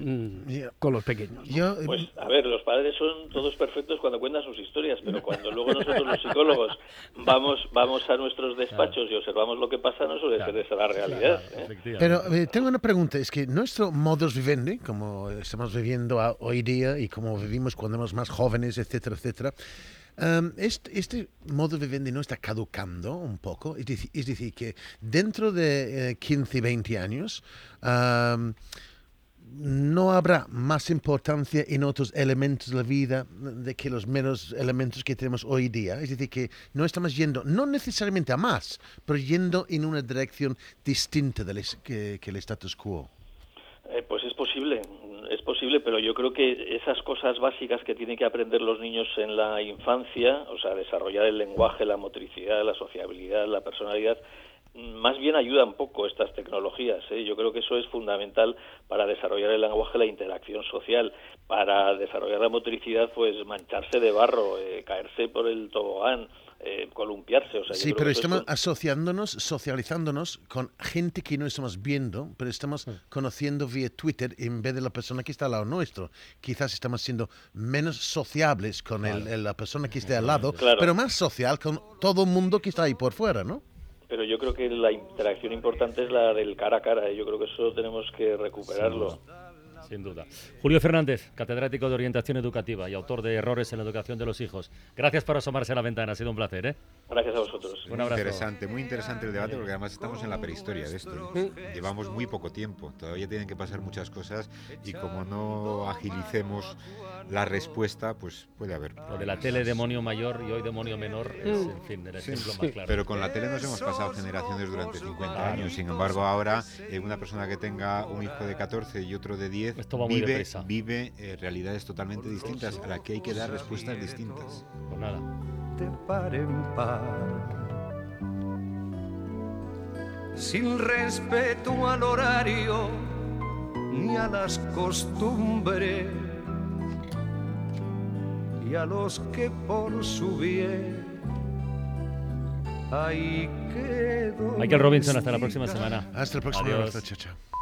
con los pequeños. Pues a ver, los padres son todos perfectos cuando cuentan sus historias, pero cuando luego nosotros los psicólogos vamos a nuestros despachos y observamos lo que pasa, no suele ser esa la realidad. Pero tengo una pregunta, es que nuestro modus vivendi, como estamos viviendo hoy día y como vivimos cuando éramos más jóvenes, etcétera, etcétera, este modo vivendi no está caducando un poco, es decir, que dentro de 15 y 20 años no habrá más importancia en otros elementos de la vida de que los menos elementos que tenemos hoy día. Es decir, que no estamos yendo, no necesariamente a más, pero yendo en una dirección distinta que el status quo. Pues es posible, pero yo creo que esas cosas básicas que tienen que aprender los niños en la infancia, o sea, desarrollar el lenguaje, la motricidad, la sociabilidad, la personalidad, más bien ayudan poco estas tecnologías, ¿eh? Yo creo que eso es fundamental para desarrollar el lenguaje, la interacción social, para desarrollar la motricidad, pues mancharse de barro, caerse por el tobogán, columpiarse. O sea, sí, pero estamos asociándonos, socializándonos con gente que no estamos viendo, pero estamos conociendo vía Twitter en vez de la persona que está al lado nuestro. Quizás estamos siendo menos sociables con la persona que esté al lado, pero más social con todo el mundo que está ahí por fuera, ¿no? pero yo creo que la interacción importante es la del cara a cara, yo creo que eso tenemos que recuperarlo. Sin duda. Julio Fernández, catedrático de Orientación Educativa y autor de Errores en la Educación de los Hijos. Gracias por asomarse a la ventana, ha sido un placer, ¿eh? Gracias a vosotros. Un abrazo. Muy interesante el debate, porque además estamos en la prehistoria de esto. Llevamos muy poco tiempo, todavía tienen que pasar muchas cosas y como no agilicemos la respuesta, pues puede haber problemas. Lo de la tele demonio mayor y hoy demonio menor es, en fin, el ejemplo más claro. Pero con la tele nos hemos pasado generaciones durante 50 años. Sin embargo, ahora una persona que tenga un hijo de 14 y otro de 10 vive realidades totalmente distintas a las que hay que dar respuestas distintas. Pues nada. De par en par, sin respeto al horario ni a las costumbres, y a los que por su bien hay que Michael Robinson, hasta la próxima semana. Hasta la próxima. Adiós. Chao, chao.